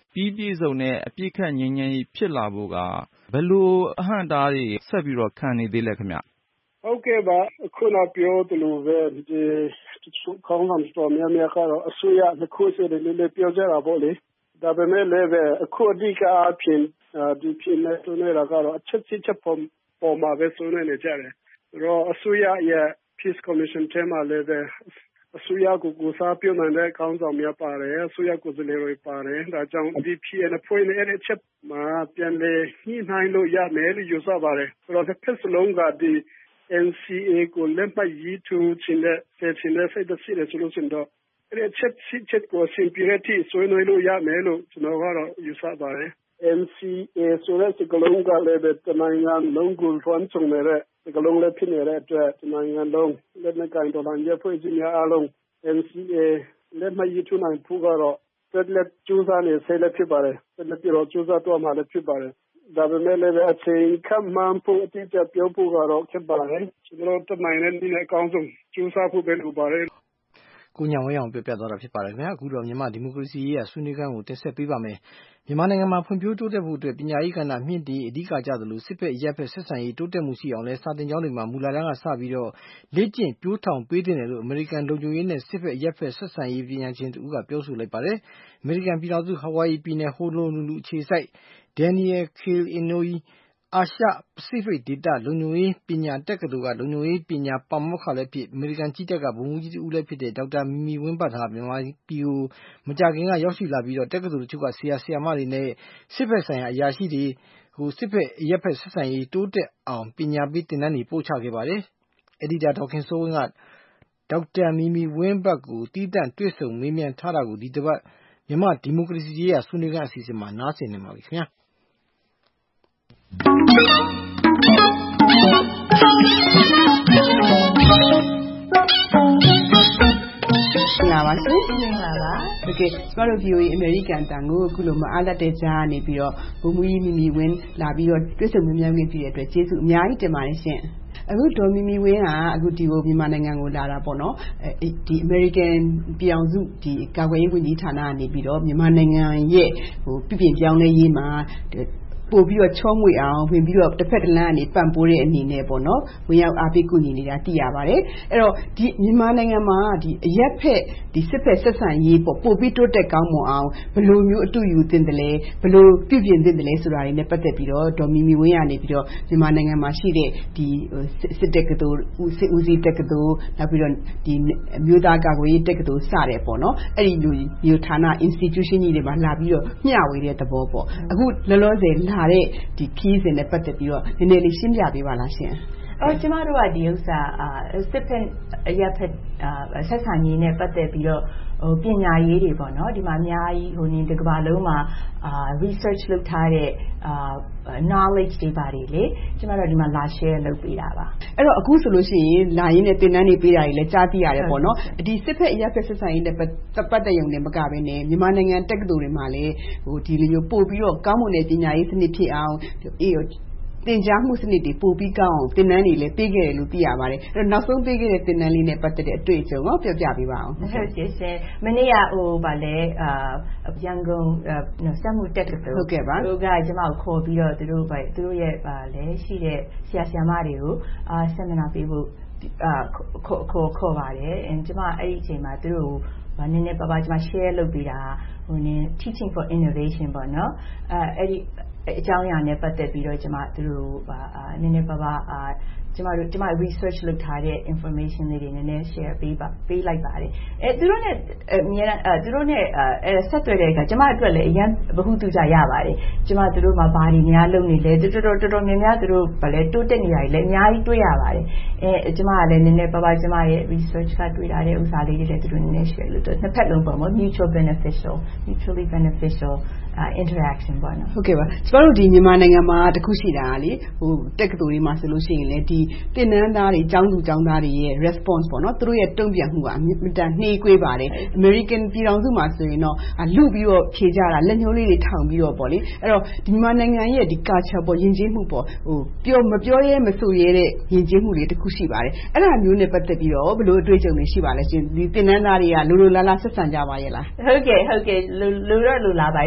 ပြီးပြည့်စုံတဲ့အပြည့်ခတ်ငြိမ်းချမ်းရေးဖြစ်လာဖို့ကဘယ်လိုအဟန့်အတားတွေဆက်ပြီးတော့ခံနေသေးလဲခင်ဗျဟုတ်ကဲ့ပါခုနပြောသလိုပဲဒီခေါင်းဆောင်တော်များများကတော့အစိုးရနှစ်ခုစီတယ်လည်းပြောကြတာပေါ့လေဒါပေမဲ့လည်းပဲအခုအဓိကအဖြစ်ဒီဖြစ်နေဆိုနေတာကတော့အချက်ချင်းချက်ပေါ်ပေါ်မှာပဲဆိုနေကြတယ်တော့အစိုးရရဲ့ Peace Commission ထဲမှာလည်းပဲအစိုးရကိုကိုစားပြုနိုင်တဲ့ခေါင်းဆောင်များပါတယ်အစိုးရကိုယ်စားလှယ်တွေပါတယ်ဒါကြောင့် D P N အဖွဲ့နဲ့အဲ့ဒီချက်မှာပြန်လည်ညှိနှိုင်းလို့ရမယ်လို့ယူဆပါတယ်ဆိုတော့တစ်ဖက်စလုံးကဒီ N C A ကိုလက်မှတ်ရေးထိုးခြင်းနဲ့ဆက်ခြင်းနဲ့စိတ်သက်ရှိတယ်ဆိုလို့ရှိရင်တော့အဲ့ဒီချက်စစ်ချက်ကို simplicity ဆွေးနွေးလို့ရမယ်လို့ကျွန်တော်ကတော့ယူဆပါတယ် N C A ဆိုတဲ့စကားလုံးကလည်းပဲတနိုင်ငံလုံးကိုဖွင့်ဆောင်နေတဲ့စကားလုံးလည်းဖြစ်နေတဲ့အတွက်တနိုင်ငံလုံးလက်နက်ကိုင်တော်လှန်ရေးအဖွဲ့အစည်းများအားလုံး N C A လက်မှတ်ရေးထိုးနိုင်ဖို့ကတော့ဆက်လက်ကြိုးစားနေဆဲလည်းဖြစ်ပါတယ်ဆက်လက်ပြီးတော့ကြိုးစားတော့မှလည်းဖြစ်ပါတယ်ဒါပေမဲ့လည်းအချိန်ခန့်မှန်ဖို့အတိအကျပြောဖို့ကတော့ဖြစ်ပါတယ်ကျွန်တော်တို့တနိုင်တဲ့ဒီအကောင်းဆုံးကြိုးစားဖို့ပဲလိုပါတယ်ကိုညံဝဲအောင်ပြပြသွားတာဖြစ်ပါတယ်ခင်ဗျာအခုတော့မြန်မာဒီမိုကရေစီရေးဆွေးနွေးခန်းကိုတင်ဆက်ပေးပါမယ်မြန်မာနိုင်ငံမှာဖွံ့ဖြိုးတိုးတက်ဖို့အတွက်ပညာရေးကဏ္ဍမြင့်တင်အဓိကကျသလိုစစ်ဖက်ရပ်ဖက်ဆက်ဆံရေးတိုးတက်မှုရှိအောင်လဲစာသင်ကျောင်းတွေမှာမူလာတန်းကစပြီးတော့လေ့ကျင့်ပြိုးထောင်ပေးတင်တယ်လို့အမေရိကန်လုံခြုံရေးနဲ့စစ်ဖက်ရပ်ဖက်ဆက်ဆံရေးပညာရှင်တူကပြောဆိုလိုက်ပါတယ်အမေရိကန်ပြည်ထောင်စုဟာဝိုင်ယီပြည်နယ်ဟိုလိုလူလူအခြေစိုက် Daniel Kiel Inouyeအာရှပစိဖိတ်ဒေသလုံခြုံရေးပညာတက္ကသိုလ်ကလုံခြုံရေးပညာပါမောက္ခလည်းဖြစ်အမေရိကန်ကြီးတပ်ကဗိုလ်မှူးကြီးဦးလည်းဖြစ်တဲ့ဒေါက်တာမီမီဝင်းပတ်ဟာမြန်မာပြည်ကိုမကြာခင်ကရောက်ရှိလာပြီးတော့တက္ကသိုလ်တချို့ကဆရာဆရာမတွေနဲ့စစ်ဘက်ဆိုင်ရာအရာရှိတွေဟိုစစ်ဘက်ရပ်ဘက်ဆက်ဆံရေးတိုးတက်အောင်ပညာပေးသင်တန်းတွေပို့ချခဲ့ပါတယ်။အက်ဒီတာဒေါက်ခင်စိုးဝင်းကဒေါက်တာမီမီဝင်းပတ်ကိုတီးတန့်တွေ့ဆုံမေးမြန်းထားတာကိုဒီတစ်ပတ်မြန်မာဒီမိုကရေစီရေးဆွေးနွေးခန်းအစီအစဉ်မှာနားဆင်နေပါပြီခင်ဗျာ။လာပါရှင်။ဟုတ်ပါပါ။ဟုတ်ကဲ့ကျမတို့ V O A အမေရိကန်တန်ကိုအခုလိုမအားလက်တဲ့ကြားကနေပြီးတော့ဘုံမူကြီးမီမီဝင်းလာပြီးတော့တွေ့ဆုံမြင်မြန်ခွင့်ပြုတဲ့အတွက်ကျေးဇူးအများကြီးတင်ပါတယ်ရှင်။အခုဒေါ်မီမီဝင်းကအခုဒီကိုမြန်မာနိုင်ငံကိုလာတာပေါ့နော်ဒီ American ပြည်အောင်စုဒီကာကွယ်ရေးဝန်ကြီးဌာနကနေပြီးတော့မြန်မာနိုင်ငံရဲ့ဟိုပြည်ပြင်ပြောင်းလဲရေးမှာပို့ပြီးတော့ချောမွေအောင်ဝင်ပြီးတော့တစ်ဖက်တစ်လမ်းကနေပံ့ပိုးတဲ့အနေနဲ့ပေါ့နော်ဝင်ရောက်အားပေးကူညီနေတာသိရပါတယ်အဲ့တော့ဒီမြန်မာနိုင်ငံမှာဒီအရက်ဖက်ဒီစစ်ဖက်ဆက်ဆံရေးပေါ့ပို့ပြီးတိုးတက်ကောင်းမွန်အောင်ဘယ်လိုမျိုးအတူယူသင့်တယ်လဲဘယ်လိုပြုပြင်သင့်တယ်လဲဆိုတာတွေနဲ့ပတ်သက်ပြီးတော့ဒေါ်မီမီဝင်းကနေပြီးတော့မြန်မာနိုင်ငံမှာရှိတဲ့ဒီစစ်တက်ကတော်စစ်ဦးစီးတက်ကတော်နောက်ပြီးတော့ဒီမြို့သားကာကွယ်ရေးတက်ကတော်စတဲ့ပေါ့နော်အဲ့ဒီလူမျိုးဌာန institution ကြီးတွေမှာလာပြီးတော့မျှဝေတဲ့သဘောပေါ့အခုလောလောဆယ်လာတဲ့ဒီခီးစဉ်နဲ့ပတ်သက်ပြီးတော့နည်းနည်းလေးရှင်းပြပေးပါလားရှင်။အော်ကျမတို့ကဒီဥစ္စာစစ်ဖက်အရက်ဖက်ဆက်ဆံရေးနဲ့ပတ်သက်ပြီးတော့ဟိုပညာရေးတွေပေါ့နော်ဒီမှာအများကြီးဟိုနေဒီကမ္ဘာလုံးမှာအာ research လုပ်ထားတဲ့အာ knowledge တွေပါတယ်လေကျမတို့ဒီမှာလာ share လုပ်ပေးတာပါအဲ့တော့အခုဆိုလို့ရှိရင်လာရင်းနဲ့သင်တန်းတွေပေးတာတွေလည်းကြားသိရတယ်ပေါ့နော်ဒီစစ်ဖက်အရက်ဖက်ဆက်ဆံရေးနဲ့ပတ်သက်ရုံနဲ့မကဘဲနဲ့မြန်မာနိုင်ငံတက္ကသိုလ်တွေမှာလည်းဟိုဒီလိုမျိုးပို့ပြီးတော့ကောင်းမွန်တဲ့ပညာရေးစနစ်ဖြစ်အောင်အေးသင်ကြားမှုစနစ်တွေပို့ပြီးကောင်းအောင်သင်တန်းတွေလည်းပေးခဲ့တယ်လို့သိရပါတယ်အဲ့တော့နောက်ဆုံးပေးခဲ့တဲ့သင်တန်းလေးနဲ့ပတ်သက်တဲ့အတွေ့အကြုံကိုပြောပြပေးပါအောင်ဟုတ်ကဲ့ရှင်မနေ့ကဟိုဗာလဲအာရန်ကုန်စက်မှုတက္ကသိုလ်ဟုတ်ကဲ့ပါသူကကျမကိုခေါ်ပြီးတော့သူတို့ဗာသူတို့ရဲ့ဗာလဲရှိတဲ့ဆရာဆရာမတွေကိုအာ seminar ပေးဖို့အာခေါ်ခေါ်ခေါ်ပါတယ်အင်းကျမအဲ့ဒီအချိန်မှာသူတို့ဘာနည်းနည်းပါးပါးကျမ share လုပ်ပေးတာဟိုနည်း teaching for innovation ပေါ့နော်အဲအဲ့ဒီအကြောင်းအရာနဲ့ပတ်သက်ပြီးတော့ကျမသူတို့နည်းနည်းပါးပါးကျမတို့ကျမ research လုပ်ထားတဲ့ information တွေနည်းနည်း share ပေးပါပေးလိုက်ပါတယ်အဲသူတို့နဲ့အများအဲသူတို့နဲ့အဲဆက်သွယ်တဲ့အခါကျမအတွက်လည်းအရင်ဘ ഹു တုကြရပါတယ်ကျမသူတို့မှာဘာတွေများလုပ်နေလဲတော်တော်တော်တော်များများသူတို့ဗလဲတိုးတက်နေတာတွေလည်းအများကြီးတွေ့ရပါတယ်အဲကျမကလည်းနည်းနည်းပါးပါးကျမရဲ့ research ကတွေ့ထားတဲ့ဥစ္စာလေးတွေလည်းသူတို့နည်းနည်း share လုပ်တော့နှစ်ဖက်လုံးပေါ့မ mutual beneficial mutually beneficial interaction ပေါ့နော်ဟုတ်ကဲ့ပါကျမတို့ဒီမြန်မာနိုင်ငံမှာတခုရှိတာလေဟိုတက္ကသိုလ်တွေမှာဆိုလို့ရှိရင်လေဒီသင်တန်းသားတွေကျောင်းသူကျောင်းသားတွေရဲ့ response ပေါ့နော်သူတို့ရဲ့တုံ့ပြန်မှုကအမြင့်တန်နှေးကွေးပါတယ် American ပြည်ထောင်စုမှာဆိုရင်တော့လူပြီးတော့ဖြေကြတာလက်ညှိုးလေးတွေထောင်ပြီးတော့ပေါ့လေအဲ့တော့ဒီမြန်မာနိုင်ငံရဲ့ဒီ culture ပေါ့ယဉ်ကျေးမှုပေါ့ဟိုပြောမပြောရဲမဆိုရဲတဲ့ယဉ်ကျေးမှုတွေတခုရှိပါတယ်အဲ့ဒါမျိုးနဲ့ပတ်သက်ပြီးတော့ဘယ်လိုအတွေ့အကြုံတွေရှိပါလဲရှင်ဒီသင်တန်းသားတွေကလိုလိုလားလားဆက်ဆံကြပါရဲ့လားဟုတ်ကဲ့ဟုတ်ကဲ့လိုလိုတော့လိုလားပါတယ်ဒါပေမဲ့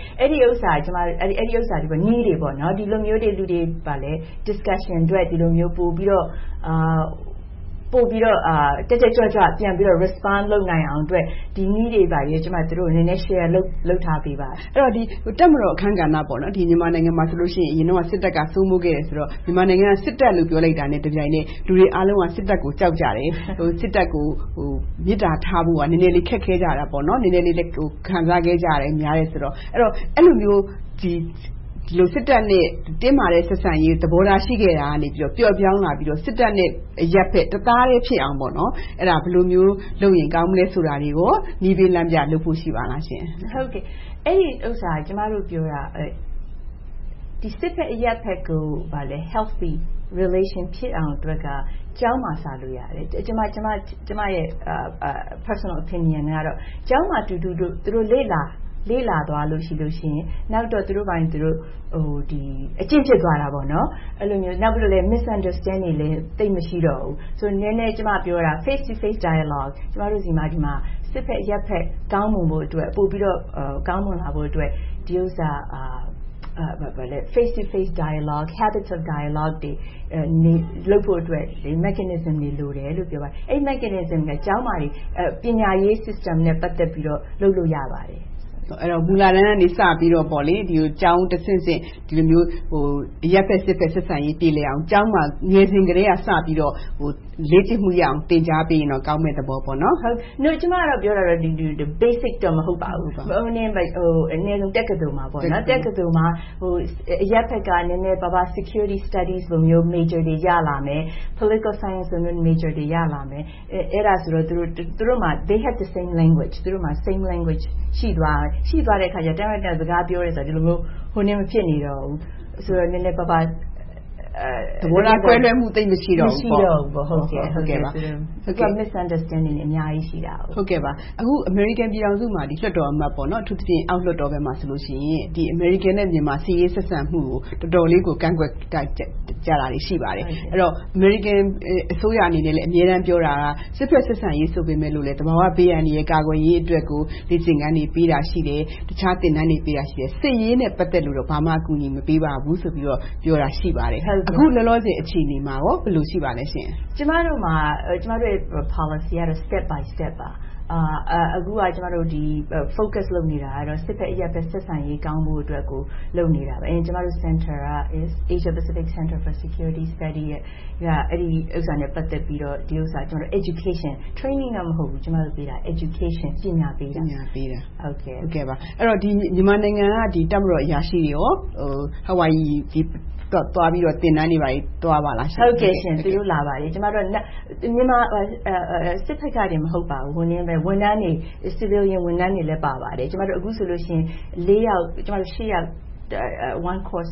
အဲ့ဒီဥစ္စာကျမအဲ့ဒီအဲ့ဒီဥစ္စာတွေပေါ့နီးတွေပေါ့နော်ဒီလိုမျိုးတွေလူတွေပါလေ discussion အတွက်ဒီလိုမျိုးပို့ပြီးတော့အာပို့ပြီးတော့အာတက်တက်ကြွကြွပြန်ပြီးတော့ respond လုပ်နိုင်အောင်အတွက်ဒီနည်းတွေပါရေးကျွန်မတို့နည်းနည်း share လုပ်လုပ်ထားပေးပါအဲ့တော့ဒီတက်မတော်အခန်းကဏ္ဍပေါ့နော်ဒီမြန်မာနိုင်ငံမှာဆိုလို့ရှိရင်အရင်တော့စစ်တပ်ကစိုးမိုးခဲ့တယ်ဆိုတော့မြန်မာနိုင်ငံကစစ်တပ်လို့ပြောလိုက်တာနဲ့တပြိုင်နက်လူတွေအားလုံးကစစ်တပ်ကိုကြောက်ကြတယ်ဟိုစစ်တပ်ကိုဟိုမြစ်တာထားဖို့ကနည်းနည်းလေးခက်ခဲကြတာပေါ့နော်နည်းနည်းလေးဟိုခံစားခဲ့ကြရတယ်များတယ်ဆိုတော့အဲ့တော့အဲ့လိုမျိုးဒီဒီလိုစစ်တပ်နဲ့တင်းမာတဲ့ဆက်ဆံရေးသဘောထားရှိခဲ့တာကနေပြီးတော့ပျော့ပြောင်းလာပြီးတော့စစ်တပ်နဲ့ရက်ဖက်တသားလေးဖြစ်အောင်ပေါ့နော်အဲ့ဒါဘယ်လိုမျိုးလုပ်ရင်ကောင်းမလဲဆိုတာတွေကိုညီပေးလမ်းပြလုပ်ဖို့ရှိပါလားရှင်ဟုတ်ကဲ့အဲ့ဒီဥစ္စာကျမတို့ပြောတာဒီစစ်ဖက်ရက်ဖက်ကိုဗာလေ healthy relation ဖြစ်အောင်အတွက်ကကျောင်းမှာစာလို့ရတယ်ကျမကျမကျမရဲ့ personal opinion ကတော့ကျောင်းမှာတူတူတို့သူတို့လေ့လာလေ့လာသွားလို့ရှိလို့ရှိရင်နောက်တော့သူတို့ပိုင်းသူတို့ဟိုဒီအကျင့်ဖြစ်သွားတာပေါ့နော်အဲ့လိုမျိုးနောက်ပြီးတော့လည်း misunderstanding လည်းတိတ်မရှိတော့ဘူးဆိုနည်းနည်းကျမပြောတာ face to face dialogue ကျမတို့စီမှာဒီမှာစစ်ဖက်ရက်ဖက်ကောင်းမွန်ဖို့အတွက်ပို့ပြီးတော့ကောင်းမွန်လာဖို့အတွက်ဒီဥစ္စာအာUh, but face to face dialogue, habits of dialogue တွေလုပ်ဖို့အတွက်ဒီ mechanism တွေလိုတယ်လို့ပြောပါတယ်အဲ့ mechanism ကကျောင်းမှာပညာရေး system နဲ့ပတ်သက်ပြီးတော့လုပ်လို့ရပါတယ်အဲ့တော့မူလာတန်းကနေစပြီးတော့ပေါ့လေဒီကျောင်းတစ်ဆင့်ဆင့်ဒီလိုမျိုးဟိုရက်ဖက်စစ်ဖက်ဆက်ဆံရေးပြည်လေအောင်ကျောင်းမှာငယ်စဉ်ကတည်းကစပြီးတော့ဟိုလေ့ကျင့်မှုရအောင်သင်ကြားပေးရင်တော့ကောင်းမဲ့သဘောပေါ့နော်ဟုတ်။ no ကျမကတော့ပြောတာတော့ဒီ basic တော့မဟုတ်ပါဘူး။ဟိုနည်းဟိုအနည်းဆုံးတက္ကသိုလ်မှာပေါ့နော်။တက္ကသိုလ်မှာဟိုရက်ဖက်ကနည်းနည်းပါပါ security studies လိုမျိုး major တွေရလာမယ်။ political science လိုမျိုး major တွေရလာမယ်။အဲ့ဒါဆိုတော့သူတို့သူတို့မှာ they have the same language သူတို့မှာ same language ရှိသွားရှိသွားတဲ့အခါကျတော့တမန်တစကားပြောရဲဆိုတော့ဒီလိုမျိုးဟိုနည်းမဖြစ်နေတော့ဘူးဆိုတော့နည်းနည်းပါပါသဘောထားကွဲလွဲမှုသိမရှိတော့ဘူးပေါ့မရှိတော့ဘူးဟုတ်ကဲ့ဟုတ်ကဲ့ပါဟုတ်ကဲ့ misunderstanding အများကြီးရှိတာဟုတ်ကဲ့ပါအခု American ပြည်ထောင်စုမှာဒီလွှတ်တော်အမတ်ပေါ့နော်အထူးသဖြင့်အောက်လွှတ်တော်ဘက်မှာဆိုလို့ရှိရင်ဒီ American နဲ့မြန်မာစီးရေးဆက်ဆံမှုကိုတော်တော်လေးကိုကန့်ကွက်ကြတာတွေရှိပါတယ်အဲ့တော့ American အစိုးရအနေနဲ့လည်းအများအားပြောတာကစစ်ဖက်ဆက်ဆံရေးဆိုပေမဲ့လို့လည်းတဘာဝဘေးအန္တရာယ်ကာကွယ်ရေးအတွက်ကိုလေ့ကျင့်ခန်းတွေပေးတာရှိတယ်တခြားသင်တန်းတွေပေးတာရှိတယ်စစ်ရေးနဲ့ပတ်သက်လို့တော့ဘာမှအကူအညီမပေးပါဘူးဆိုပြီးတော့ပြောတာရှိပါတယ်အခုလောလောဆယ်အခြေအနေမှာရောဘယ်လိုရှိပါလဲရှင်ကျမတို့မှာကျမတို့ရဲ့ policy ကတော့ step by step ပါအာအခုကကျမတို့ဒီ focus လုပ်နေတာကတော့စစ်ဖက်အရပ်ဖက်ဆက်ဆံရေးကောင်းဖို့အတွက်ကိုလုပ်နေတာပဲအဲကျမတို့ center က is Asia Pacific Center for Security Study ရဲ့အဲ့ဒီဥစ္စာနဲ့ပတ်သက်ပြီးတော့ဒီဥစ္စာကျမတို့ education training တော့မဟုတ်ဘူးကျမတို့ပေးတာ education ပညာပေးတာပညာပေးတာဟုတ်ကဲ့ဟုတ်ကဲ့ပါအဲ့တော့ဒီမြန်မာနိုင်ငံကဒီတပ်မတော်အရာရှိတွေရောဟို Hawaii ဒီတော့တွားပြီးတော့တင်တန်းနေပါလေတွားပါလားရှင်ဟုတ်ကဲ့ရှင်သူတို့လာပါတယ်ကျမတို့မြန်မာစစ်ဖက်ကတည်းမဟုတ်ပါဘူးဝန်ထမ်းပဲဝန်ထမ်းတွေ civilian ဝန်ထမ်းတွေလည်းပါပါတယ်ကျမတို့အခုဆိုလို့ရှိရင်၄ယောက်ကျမတို့၈ယောက် one course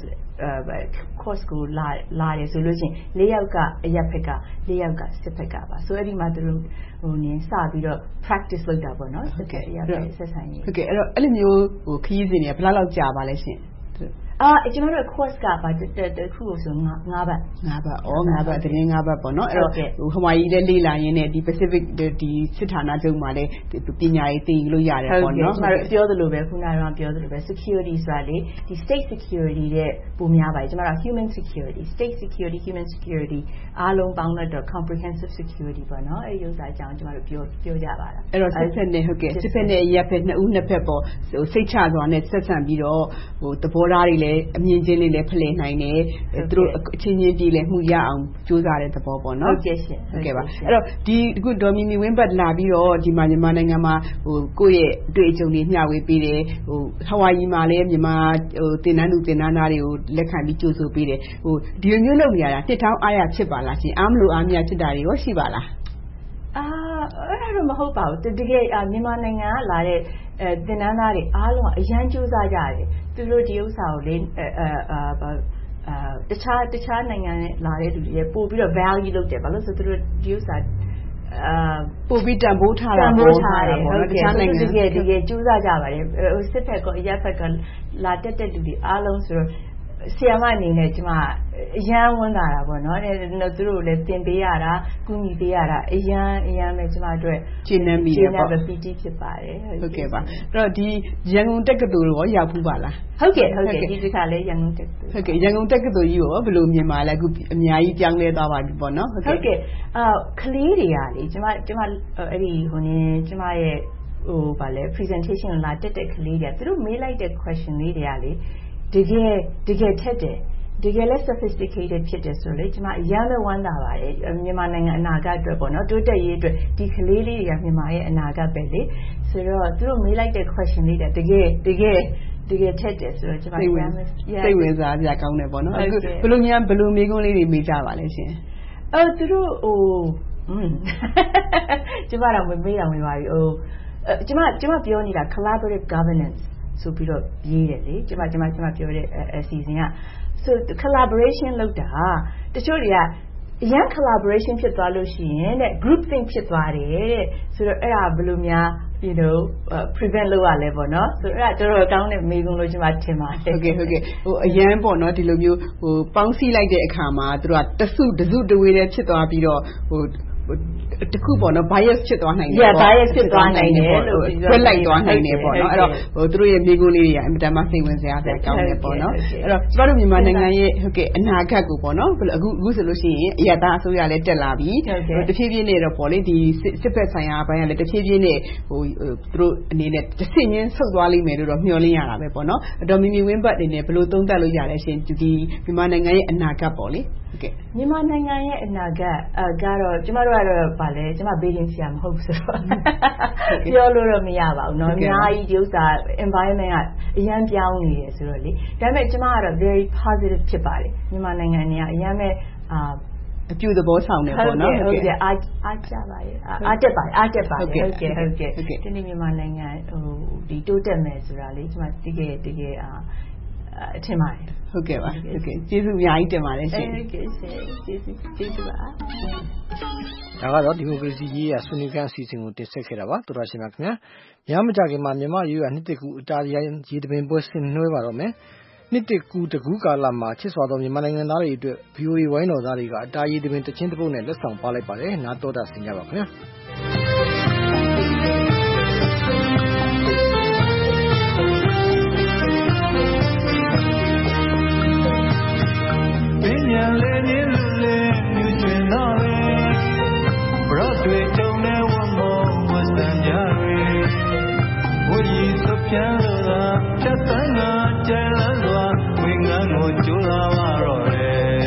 course ကိုလာလာတယ်ဆိုလို့ရှိရင်၄ယောက်ကအရက်ဖက်က၄ယောက်ကစစ်ဖက်ကပါဆိုအဲ့ဒီမှာသူတို့ဟိုနည်းစပြီးတော့ practice လုပ်တာပေါ့နော်စစ်ဖက်အရက်ဖက်ဆက်ဆံရေးဟုတ်ကဲ့အဲ့တော့အဲ့လိုမျိုးဟိုခရီးစဉ်တွေကဘယ်လောက်လောက်ကြာပါလဲရှင်အာကျွန်တော်တို့ course ကပါတခုဆို၅ဘတ်၅ဘတ်ဩ၅ဘတ်တရင်၅ဘတ်ပေါ့နော်အဲ့တော့ဟိုဟဝါရီလည်းလေ့လာရင်းနဲ့ဒီ Pacific ဒီစစ်ဌာနချုပ်မှာလည်းပညာရေးသင်လို့ရတယ်ပေါ့နော်ကျွန်တော်ပြောသလိုပဲခုနကပြောသလိုပဲ security ဆိုတာလေဒီ state security တဲ့ပုံများပါတယ်ကျွန်တော်တို့ human security state security human security အားလုံးပေါင်းတော့ comprehensive security ပေါ့နော်အဲ့ဒီဥစ္စာအကြောင်းကျွန်တော်တို့ပြောပြောကြပါတာအဲ့တော့စစ်ဖက်နဲ့ဟုတ်ကဲ့စစ်ဖက်နဲ့ရက်ဖက်နှစ်ဦးနှစ်ဖက်ပေါ့ဟိုစိတ်ချစွာနဲ့ဆက်ဆံပြီးတော့ဟိုသဘောထားတွေလည်းအမြင်ချင်းလေးလည်းဖလှယ်နိုင်တယ်သူတို့အချင်းချင်းပြည်လည်းမှုရအောင်ကြိုးစားတဲ့သဘောပေါ့နော်ဟုတ်ကဲ့ရှင်ဟုတ်ကဲ့ပါအဲ့တော့ဒီအခုဒေါ်မီမီဝင်းဘတ်လာပြီးတော့ဒီမှာမြန်မာနိုင်ငံမှာဟိုကိုယ့်ရဲ့အတွေ့အကြုံတွေမျှဝေပေးတယ်ဟိုဟဝါရီမှာလည်းမြန်မာဟိုတင်နန်းသူတင်နန်းသားတွေကိုလက်ခံပြီးကြိုးဆိုပေးတယ်ဟိုဒီလိုမျိုးလုပ်နေရတာနှစ်ထောင်အားရဖြစ်ပါလားရှင်အားမလို့အားမရဖြစ်တာတွေရောရှိပါလားအာအဲ့ဒါတော့မဟုတ်ပါဘူးတကယ်မြန်မာနိုင်ငံကလာတဲ့အဲတင်နန်းသားတွေအားလုံးအရန်ကြိုးစားကြတယ်သူတို့ဒီဥစ္စာကိုလေအဲအာတခြားတခြားနိုင်ငံနဲ့လာတဲ့လူတွေပို့ပြီးတော့ value လုပ်တယ်ဘာလို့ဆိုသူတို့ဒီဥစ္စာအာပို့ပြီးတန်ဖိုးထားတာတန်ဖိုးထားတယ်ဟုတ်ကဲ့တခြားနိုင်ငံတကယ်တကယ်ကြိုးစားကြပါတယ်ဟိုစစ်ဖက်ကရက်ဖက်ကလာတက်တဲ့လူတွေအားလုံးဆိုတော့ဆီယမအနေနဲ့ကျမအရန်ဝန်တာတာပေါ့နော်။သူတို့လည်းသင်ပေးရတာကူညီပေးရတာအရန်အရန်ပဲကျမတို့ကျေနပ်မိတယ်ပေါ့။ ပီတိဖြစ်ပါတယ်။ဟုတ်ကဲ့ပါ။အဲ့တော့ဒီရန်ကုန်တက္ကသိုလ်ရောရောက်ဖူးပါလား။ဟုတ်ကဲ့ဟုတ်ကဲ့ဒီတစ်ခါလည်းရန်ကုန်တက္ကသိုလ်ဟုတ်ကဲ့ရန်ကုန်တက္ကသိုလ်ကြီးရောဘယ်လိုမြင်ပါလဲအခုအများကြီးပြောင်းလဲသွားပါပြီပေါ့နော်ဟုတ်ကဲ့အာကလေးတွေကလေကျမကျမအဲ့ဒီဟိုနေကျမရဲ့ဟိုဗာလဲ presentation လာတက်တဲ့ကလေးတွေကသူတို့မေးလိုက်တဲ့ question လေးတွေကလေတကယ်တကယ်ထက်တယ်တကယ်လဲ sophisticated ဖြစ်တယ်ဆိုလေကျမအရန်ပဲဝမ်းသာပါတယ်မြန်မာနိုင်ငံအနာဂတ်အတွက်ပေါ့နော်တိုးတက်ရေးအတွက်ဒီကလေးလေးတွေကမြန်မာရဲ့အနာဂတ်ပဲလေဆိုတော့သူတို့မေးလိုက်တဲ့ question လေးတွေတကယ်တကယ်တကယ်ထက်တယ်ဆိုတော့ကျမစိတ်ဝင်စိတ်ဝင်စားစရာကောင်းတယ်ပေါ့နော်အခုဘယ်လိုများဘယ်လိုမေးခွန်းလေးတွေမေးကြပါလဲရှင်အော်သူတို့ဟိုอืมကျမတော့မေးတာမေးပါပြီဟိုကျမကျမပြောနေတာ collaborative governance ဆိုပြီးတော့ရေးတယ်လေကျမကျမကျမပြောတဲ့အစီအစဉ်က so collaboration လုပ်တာတချို့တွေကအရန် collaboration ဖြစ်သွားလို့ရှိရင်တဲ့ group think ဖြစ်သွားတယ်တဲ့ဆိုတော့အဲ့ဒါဘယ်လိုများ you know uh, prevent လုပ်ရလဲပေါ့နော်ဆိုတော့အဲ့ဒါတော်တော်ကောင်းတဲ့မေးခွန်းလို့ကျမထင်ပါတယ်ဟုတ်ကဲ့ဟုတ်ကဲ့ဟိုအရန်ပေါ့နော်ဒီလိုမျိုးဟိုပေါင်းစည်းလိုက်တဲ့အခါမှာသူတို့ကတစုတစုတဝေးတည်းဖြစ်သွားပြီးတော့ဟိုတခုပေါ့နော် bias ဖြစ်သွားနိုင်တယ်ပေါ့ bias ဖြစ်သွားနိုင်တယ်လို့ဆွဲလိုက်သွားနိုင်တယ်ပေါ့နော်အဲ့တော့ဟိုသူတို့ရဲ့မိကုန်းလေးတွေကအင်မတန်မှစိတ်ဝင်စားစရာကောင်းတယ်ပေါ့နော်အဲ့တော့ကျမတို့မြန်မာနိုင်ငံရဲ့ဟုတ်ကဲ့အနာဂတ်ကိုပေါ့နော်အခုအခုဆိုလို့ရှိရင်အရသာအစိုးရလည်းတက်လာပြီတဖြည်းဖြည်းနဲ့တော့ပေါ့လေဒီစစ်ဘက်ဆိုင်ရာဘိုင်းကလည်းတဖြည်းဖြည်းနဲ့ဟိုသူတို့အနေနဲ့တစ်ဆင့်ချင်းဆုတ်သွားလိမ့်မယ်လို့တော့မျှော်လင့်ရတာပဲပေါ့နော်အဲ့တော့မိမိဝင်းဘတ်အနေနဲ့ဘယ်လိုသုံးသပ်လို့ရလဲရှင်ဒီမြန်မာနိုင်ငံရဲ့အနာဂတ်ပေါ့လေဟုတ်ကဲ့မြန်မာနိုင်ငံရဲ့အနာဂတ်အကတော့ကျမတို့ကတော့ဗာလဲကျမဘေးရင်ဆရာမဟုတ်ဘူးဆိုတော့ပြောလို့တော့မရပါဘူးเนาะအများကြီးဒီဥစ္စာ environment ကအရန်ပြောင်းနေတယ်ဆိုတော့လေဒါပေမဲ့ကျမကတော့ very positive ဖြစ်ပါတယ်မြန်မာနိုင်ငံနေကအရန်ပဲအာအပြုသဘောဆောင်တယ်ပေါ့နော်ဟုတ်ကဲ့အားအားကြပါရဲ့အားတက်ပါအားတက်ပါဟုတ်ကဲ့ဟုတ်ကဲ့ဟုတ်ကဲ့ဒီနေ့မြန်မာနိုင်ငံဟိုဒီတိုးတက်မယ်ဆိုတာလေကျမတကယ်တကယ်အာအထင်ပါတယ်ဟုတ်ကဲ့ပါဟုတ်ကဲ့ကျေးဇူးအများကြီးတင်ပါတယ်ရှင်ဟုတ်ကဲ့ရှင်ကျေးဇူးကျေးဇူးပါဒါကတော့ဒီမိုကရေစီရေးရဆွေးနွေးခန်းအစီအစဉ်ကိုတင်ဆက်ခဲ့တာပါတော်တော်ရှင်ပါခင်ဗျာများမကြခင်မှာမြန်မာရေးရနှစ်တကူအတားရန်ရေတပင်ပွဲဆင်နွှဲပါတော့မယ်နှစ်တကူတကူကာလမှာချစ်စွာသောမြန်မာနိုင်ငံသားတွေအတွက် ဗီအိုအေ ဝိုင်းတော်သားတွေကအတားရည်တပင်တချင်းတစ်ပုတ်နဲ့လက်ဆောင်ပါလိုက်ပါတယ်နားတော်တာဆင်ကြပါခင်ဗျာပညာလေးလေးလူလေးမြူချင်တော့လေဘရတ်တွေတုံးနေဝမောဝစံကြရေဝီသပြန်းလာချက်တန်းကကျဲလာစွာဝင်းငန်းကိုကျူလာပါတော့လေ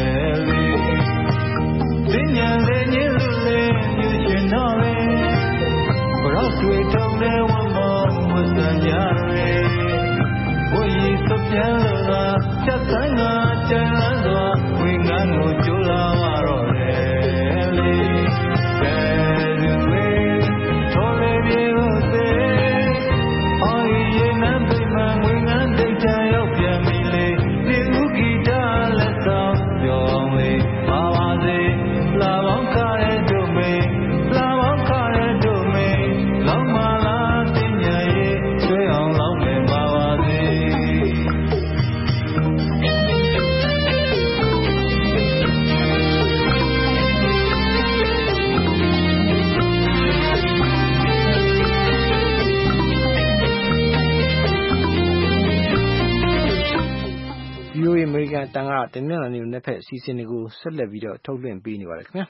ပညာလေးလေးလူလေးမြူချင်တော့လေဘရတ်တွေတုံးနေဝမောဝစံကြရေဝီသပြန်းလာချက်တန်းကကျဲလာစွာဝင်းငန်းကိုကျူလာပါတော့လေဘယ်သူမေထိုးလေးပြေလို့စေအော်ရေနံပိမှန်ဝင်းငန်းတိတ်ချရောက်ပြန်ပြီလေဒီဥဂီတာလက်ဆောင်ပြောင်းလေပါပါစေလာပေါင်းခါတဲ့တို့မေလာပေါင်းခါတဲ့တို့မေလောင်းမလားတင်ညာရဲ့ဆွဲအောင်လောင်းမယ်ပါပါစေဗီအိုအေ အမေရိကန်အတန်ကတနင်္လာနေ့နေ့ဖက်အစီအစဉ်တွေကိုဆက်လက်ပြီးတော့ထုတ်လွှင့်ပေးနေပါတယ်ခင်ဗျာ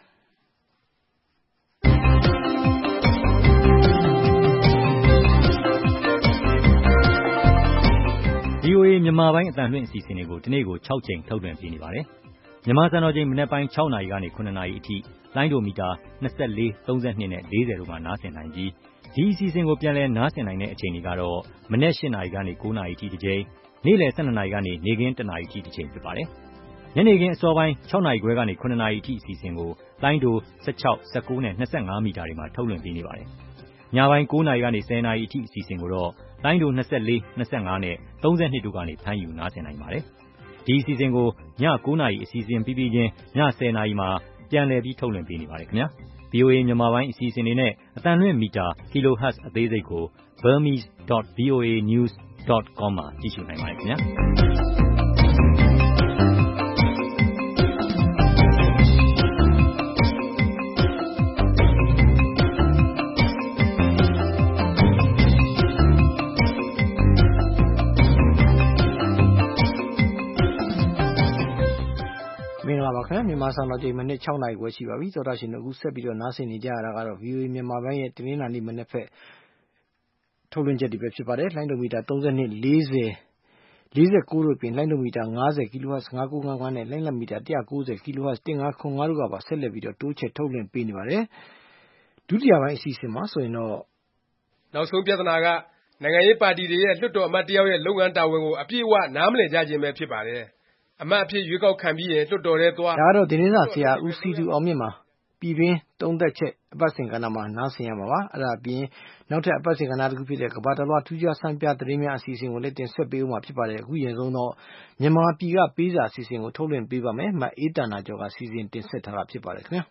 ဗီအိုအေမြန်မာပိုင်းအတန်လွှင့်အစီအစဉ်တွေကိုဒီနေ့ကို၆ချိန်ထုတ်လွှင့်ပေးနေပါတယ်မြန်မာစံတော်ချိန်မနက်ပိုင်း၆နာရီကနေ၇နာရီအထိလိုင်းဒိုမီတာ၂၄ ၃၂နဲ့၄၀တို့မှာနားဆင်နိုင်ပြီးဒီအစီအစဉ်ကိုပြန်လည်နားဆင်နိုင်တဲ့အချိန်တွေကတော့မနက်၈နာရီကနေ၉နာရီအထိတစ်ချိန်နေ့လယ်၁၂နာရီကနေနေ့ခင်း၁နာရီအထိတစ်ချိန်ဖြစ်ပါတယ်ညနေခင်းအစောပိုင်း၆နာရီခွဲကနေ၇နာရီအထိအစီအစဉ်ကိုလိုင်းဒို၁၆ ၁၉နဲ့၂၅မီတာတွေမှာထုတ်လွှင့်ပေးနေပါတယ်ညပိုင်း၉နာရီကနေ၁၀နာရီအထိအစီအစဉ်ကိုတော့လိုင်းဒို၂၄ ၂၅နဲ့၃၂တို့ကနေဖမ်းယူနားဆင်နိုင်ပါတယ်ဒီအစီအစဉ်ကိုည၉နာရီအစီအစဉ်ပြီးပြီးချင်းည၁၀နာရီမှာပြန်လည်ပြီးထုတ်လွှင့်ပေးနေပါတယ်ခင်ဗျာ ဗီအိုအေ မြန်မာပိုင်းအစီအစဉ်တွေနဲ့အတန်လွှင့်မီတာ kilohertz အသေးစိတ်ကို burmese dot v o a news dot com မှာကြည့်ရှုနိုင်ပါတယ်ခင်ဗျာမင်္ဂလာပါခင်ဗျာမြန်မာစံတော်ချိန်မိနစ်၆နာရီခွဲရှိပါပြီသောတာရှင်တို့အခုဆက်ပြီးတော့နားဆင်နေကြရတာကတော့ ဗီအိုအေ မြန်မာပိုင်းရဲ့တင်းနှာနေ့မနေ့ဖက်ထုတ်လွှင့်ချက်တွေပဲဖြစ်ပါတယ်လိုင်းဒိုမီတာသုံး၂ လေးဆယ် လေးဆယ်ကိုးတို့ပြင်လိုင်းဒိုမီတာ၅၀ kHz ၅၉၅၅နဲ့လိုင်းလမီတာ၁၉၀ kHz ၁၅၇၅တို့ကပါဆက်လက်ပြီးတော့တိုးချဲ့ထုတ်လွှင့်ပေးနေပါတယ်ဒုတိယပိုင်းအစီအစဉ်မှာဆိုရင်တော့နောက်ဆုံးပြဿနာကနိုင်ငံရေးပါတီတွေရဲ့လွှတ်တော်အမတ်တယောက်ရဲ့လုပ်ငန်းတာဝန်ကိုအပြည့်အဝနားမလည်ကြခြင်းပဲဖြစ်ပါတယ်အမတ်အဖြစ်ရွေးကောက်ခံပြီးရင်လွှတ်တော်ထဲသွားဒါကတော့တင်းစာဆရာဦးစီးသူအောင်မြင့်မှာပြည်တွင်းသုံးသက်ချက်အပတ်စဉ်ကဏ္ဍမှာနားဆင်ရမှာပါအဲ့ဒါအပြင်နောက်ထပ်အပတ်စဉ်ကဏ္ဍတစ်ခုဖြစ်တဲ့ကမ္ဘာတစ်လွှာထူးခြားဆန်းပြသတင်းများအစီအစဉ်ကိုလည်းတင်ဆက်ပေးဦးမှာဖြစ်ပါတယ်အခုရင်ဆုံးတော့မြန်မာပြည်ကပေးစာအစီအစဉ်ကိုထုတ်လွှင့်ပေးပါမယ်မအေးတနာကျော်ကစီစဉ်တင်ဆက်ထားတာဖြစ်ပါတယ်ခင်ဗျာ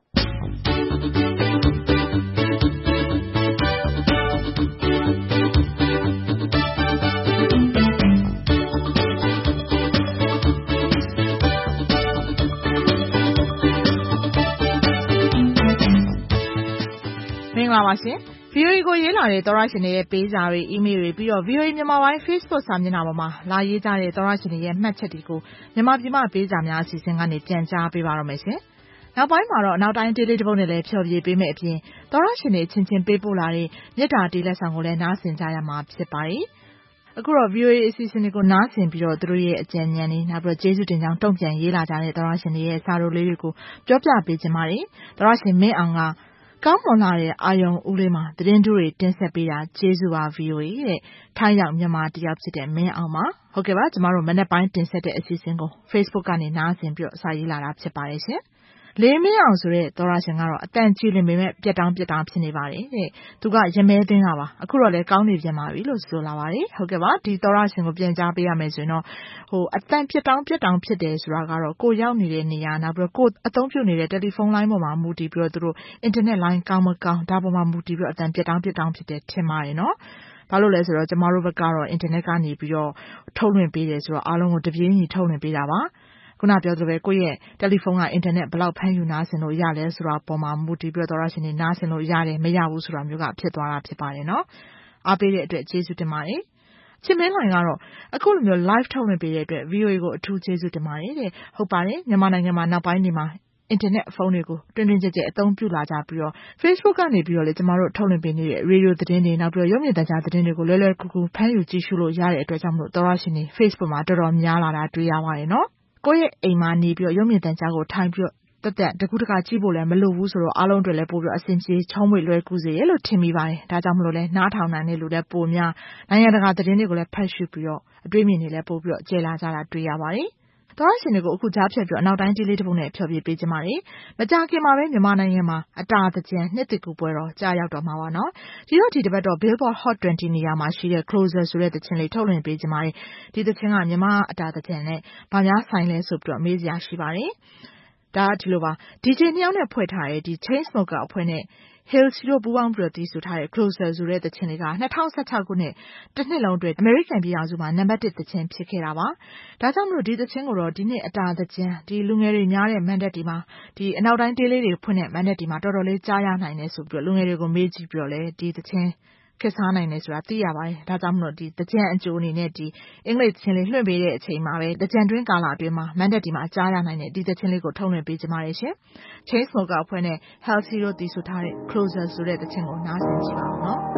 မင်္ဂလာပါရှင် ဗီအိုအေ ကိုရေးလာတဲ့သောရရှင်တွေရဲ့ပေးစာတွေ email တွေပြီးတော့ ဗီအိုအေ မြန်မာပိုင်း Facebook စာမျက်နှာပေါ်မှာလာရေးကြတဲ့သောရရှင်တွေရဲ့မှတ်ချက်တွေကိုမြန်မာပြည်မှပေးစာများအစီအစဉ်ကနေပြန်ကြားပေးပါတော့မယ်ရှင်။နောက်ပိုင်းမှာတော့နောက်တိုင်း daily တစ်ပုဒ်နဲ့လည်းဖြော်ပြပေးမယ်အပြင်သောရရှင်တွေအချင်းချင်းပေးပို့လာတဲ့မေတ္တာတေးလက်ဆောင်ကိုလည်းနားဆင်ကြရမှာဖြစ်ပါတယ်။အခုတော့ ဗီအိုအေ အစီအစဉ်တွေကိုနားဆင်ပြီးတော့သူတို့ရဲ့အကြံဉာဏ်တွေနောက်ပြီးတော့ကျေးဇူးတင်ကြောင်းတုံ့ပြန်ရေးလာကြတဲ့သောရရှင်တွေရဲ့စာတို့လေးတွေကိုပြောပြပေးခြင်းပါတယ်။သောရရှင်မင်းအောင်ကကောင်းမွန်လာတဲ့အာယုံဦးလေးမှာသတင်းတူတွေတင်ဆက်ပေးတာကျေးဇူးပါ ဗီအိုအေ တဲ့ထိုင်းရောက်မြန်မာတယောက်ဖြစ်တဲ့မင်းအောင်ပါဟုတ်ကဲ့ပါကျမတို့မနေ့ပိုင်းတင်ဆက်တဲ့အစီအစဉ်ကို Facebook ကနေနားဆင်ပြီးတော့စာရေးလာတာဖြစ်ပါတယ်ရှင်လေးမင်းအောင်ဆိုတဲ့သောရရှင်ကတော့အတန်ကြည်လင်ပေမဲ့ပြက်တောင်းပြက်တောင်းဖြစ်နေပါတယ်တဲ့သူကရမဲသိန်းကပါအခုတော့လည်းကောင်းနေပြန်ပါပြီလို့ဆိုလာပါတယ်ဟုတ်ကဲ့ပါဒီသောရရှင်ကိုပြန်ကြားပေးရမယ်ဆိုရင်တော့ဟိုအတန်ပြက်တောင်းပြက်တောင်းဖြစ်တယ်ဆိုတာကတော့ကိုရောက်နေတဲ့နေရာနောက်ပြီးတော့ကိုအသုံးပြုနေတဲ့တယ်လီဖုန်းလိုင်းပေါ်မှာမူတည်ပြီးတော့သူတို့အင်တာနက်လိုင်းကောင်းမကောင်းဒါပေါ်မှာမူတည်ပြီးတော့အတန်ပြက်တောင်းပြက်တောင်းဖြစ်တယ်ထင်ပါတယ်နော်ဘာလို့လဲဆိုတော့ကျမတို့ဘက်ကတော့အင်တာနက်ကနေပြီးတော့ထုတ်လွှင့်ပေးတယ်ဆိုတော့အားလုံးကိုတပြေးညီထုတ်လွှင့်ပေးတာပါခုနပြောသလိုပဲကိုယ့်ရဲ့တယ်လီဖုန်းကအင်တာနက်ဘယ်လောက်ဖမ်းယူနားဆင်လို့ရလဲဆိုတာပေါ်မှာမူတည်ပြီးတော့သောရရှင်တွေနားဆင်လို့ရတယ်မရဘူးဆိုတာမျိုးကဖြစ်သွားတာဖြစ်ပါတယ်နော်အားပေးတဲ့အတွက်ကျေးဇူးတင်ပါတယ်ချစ်မင်းလှိုင်ကတော့အခုလိုမျိုး live ထုတ်လွှင့်ပေးတဲ့အတွက် ဗီအိုအေ ကိုအထူးကျေးဇူးတင်ပါတယ်တဲ့ဟုတ်ပါတယ်မြန်မာနိုင်ငံမှာနောက်ပိုင်းဒီမှာအင်တာနက်ဖုန်းတွေကိုတွင်တွင်ကျယ်ကျယ်အသုံးပြုလာကြပြီးတော့ Facebook ကနေပြီးတော့လေကျမတို့ထုတ်လွှင့်ပေးနေတဲ့ radio သတင်းတွေနောက်ပြီးတော့ရုပ်မြင်သံကြားသတင်းတွေကိုလွယ်လွယ်ကူကူဖမ်းယူကြည့်ရှုလို့ရတဲ့အတွက်ကြောင့်မလို့သောရရှင်တွေ Facebook မှာတော်တော်များလာတာတွေ့ရပါတယ်နော်ကိုယ့်ရဲ့အိမ်မှာနေပြီးတော့ရုပ်မြင်သံကြားကိုထိုင်ပြီးတော့တက်တက်တကူတကကြည့်ဖို့လည်းမလိုဘူးဆိုတော့အားလုံးတွေလည်းပို့ပြီးတော့အဆင်ပြေချောင်းမွေလွယ်ကူစေရလို့ထင်မိပါတယ်ဒါကြောင့်မလို့လဲနားထောင်နိုင်တဲ့လူလည်းပိုများနိုင်ငံတကာသတင်းတွေကိုလည်းဖတ်ရှုပြီးတော့အတွေ့အမြင်တွေလည်းပို့ပြီးတော့ကျယ်လာကြတာတွေ့ရပါတယ်သောရရှင်တွေကိုအခုကြားဖြတ်ပြီးတော့နောက်တိုင်းတီးလေးတစ်ပုဒ်နဲ့ဖြော်ပြပေးကြပါမယ်မကြာခင်မှာပဲမြန်မာနိုင်ငံမှာအတာတကြံနှစ်တကူပွဲတော်ကြာရောက်တော့မှာပါနော်ဒီတော့ဒီတစ်ပတ်တော့ Billboard Hot ၂၀နေရာမှာရှိတဲ့ Closer ဆိုတဲ့သချင်းလေးထုတ်လွှင့်ပေးကြပါမယ်ဒီသချင်းကမြန်မာအတာတကြံနဲ့ဗာများဆိုင်လဲဆိုပြီးတော့မေးစရာရှိပါတယ်ဒါဒီလိုပါ ဒီဂျေ နှစ်ယောက်နဲ့ဖွဲ့ထားတဲ့ဒီ Chainsmoker အဖွဲ့နဲ့ Halsey တို့ပူးပေါင်းပြီးတော့တီးဆိုထားတဲ့ Closer ဆိုတဲ့သချင်းလေးက၂၀၁၆ခုနှစ်တစ်နှစ်လုံးအတွက်အမေရိကန်ပြည်ထောင်စုမှာနံပါတ်တစ်သချင်းဖြစ်ခဲ့တာပါဒါကြောင့်မလို့ဒီသချင်းကိုတော့ဒီနှစ်အတာသချင်းဒီလူငယ်တွေများတဲ့မန်ဒက်ဒီမှာဒီအနောက်တိုင်းတေးလေးတွေဖွင့်တဲ့မန်ဒက်ဒီမှာတော်တော်လေးကြားရနိုင်တယ်ဆိုပြီးတော့လူငယ်တွေကိုမေးကြည့်ပြီးတော့လေဒီသချင်းခက်စားနိုင်တယ်ဆိုတာသိရပါတယ်ဒါကြောင့်မလို့ဒီသကြံအကျိုးအနေနဲ့ဒီအင်္ဂလိပ်သချင်းလေးလွှင့်ပေးတဲ့အချိန်မှာပဲသကြံတွင်းကာလအတွင်းမှာမန်ဒက်ဒီမှာကြားရနိုင်တဲ့ဒီသချင်းလေးကိုထုတ်လွှင့်ပေးကြပါရရှင် Chainsmoker အဖွဲ့နဲ့ Halsey တို့တီးဆိုထားတဲ့ Closer ဆိုတဲ့သချင်းကိုနားဆင်ကြည့်ပါဦးနော်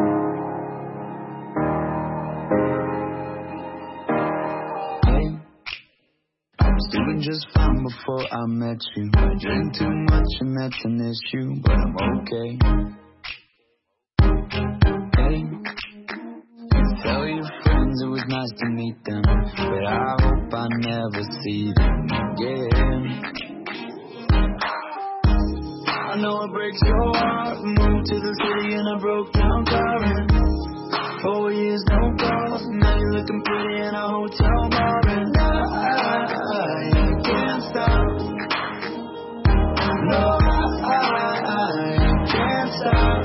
Doing just fine before I met you. I drink too much and that's an issue, but I'm okay. Hey, tell your friends it was nice to meet them, but I hope I never see them again. I know it breaks your heart. Moved to the city in a broke down car and four years no calls. Now you're looking pretty in a hotel bar and I, I, I can't stop. No, I, I, I can't stop.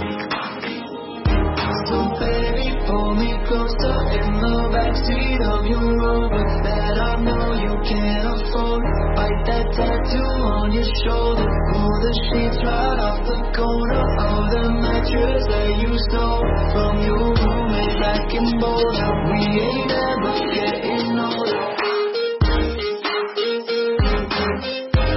So baby, pull me closer in the backseat of your Rover that I know you can't afford. Bite that tattoo on your shoulder. Pull the sheets right off the corner of the mattress that you stole from your roommate back in Boulder. We ain't ever getting older.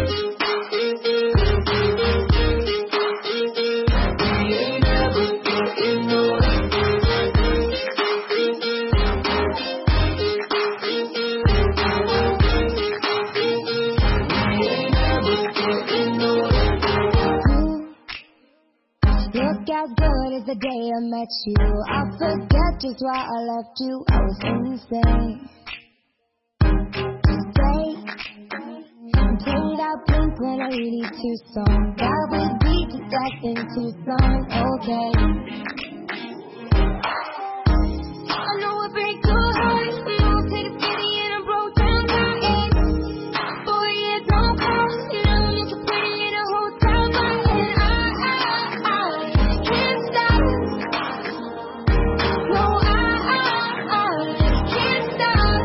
is the day I met you. I forget just why I left you. I was insane. Stay and play that Blink one eighty-two song that would beat to death in Tucson. Okay. I know it breaks your heart. We all to the city and I broke down crying. Four years no call. You know I'm looking pretty in a hotel bar, and I, I, I can't stop. No, I, I, I can't stop.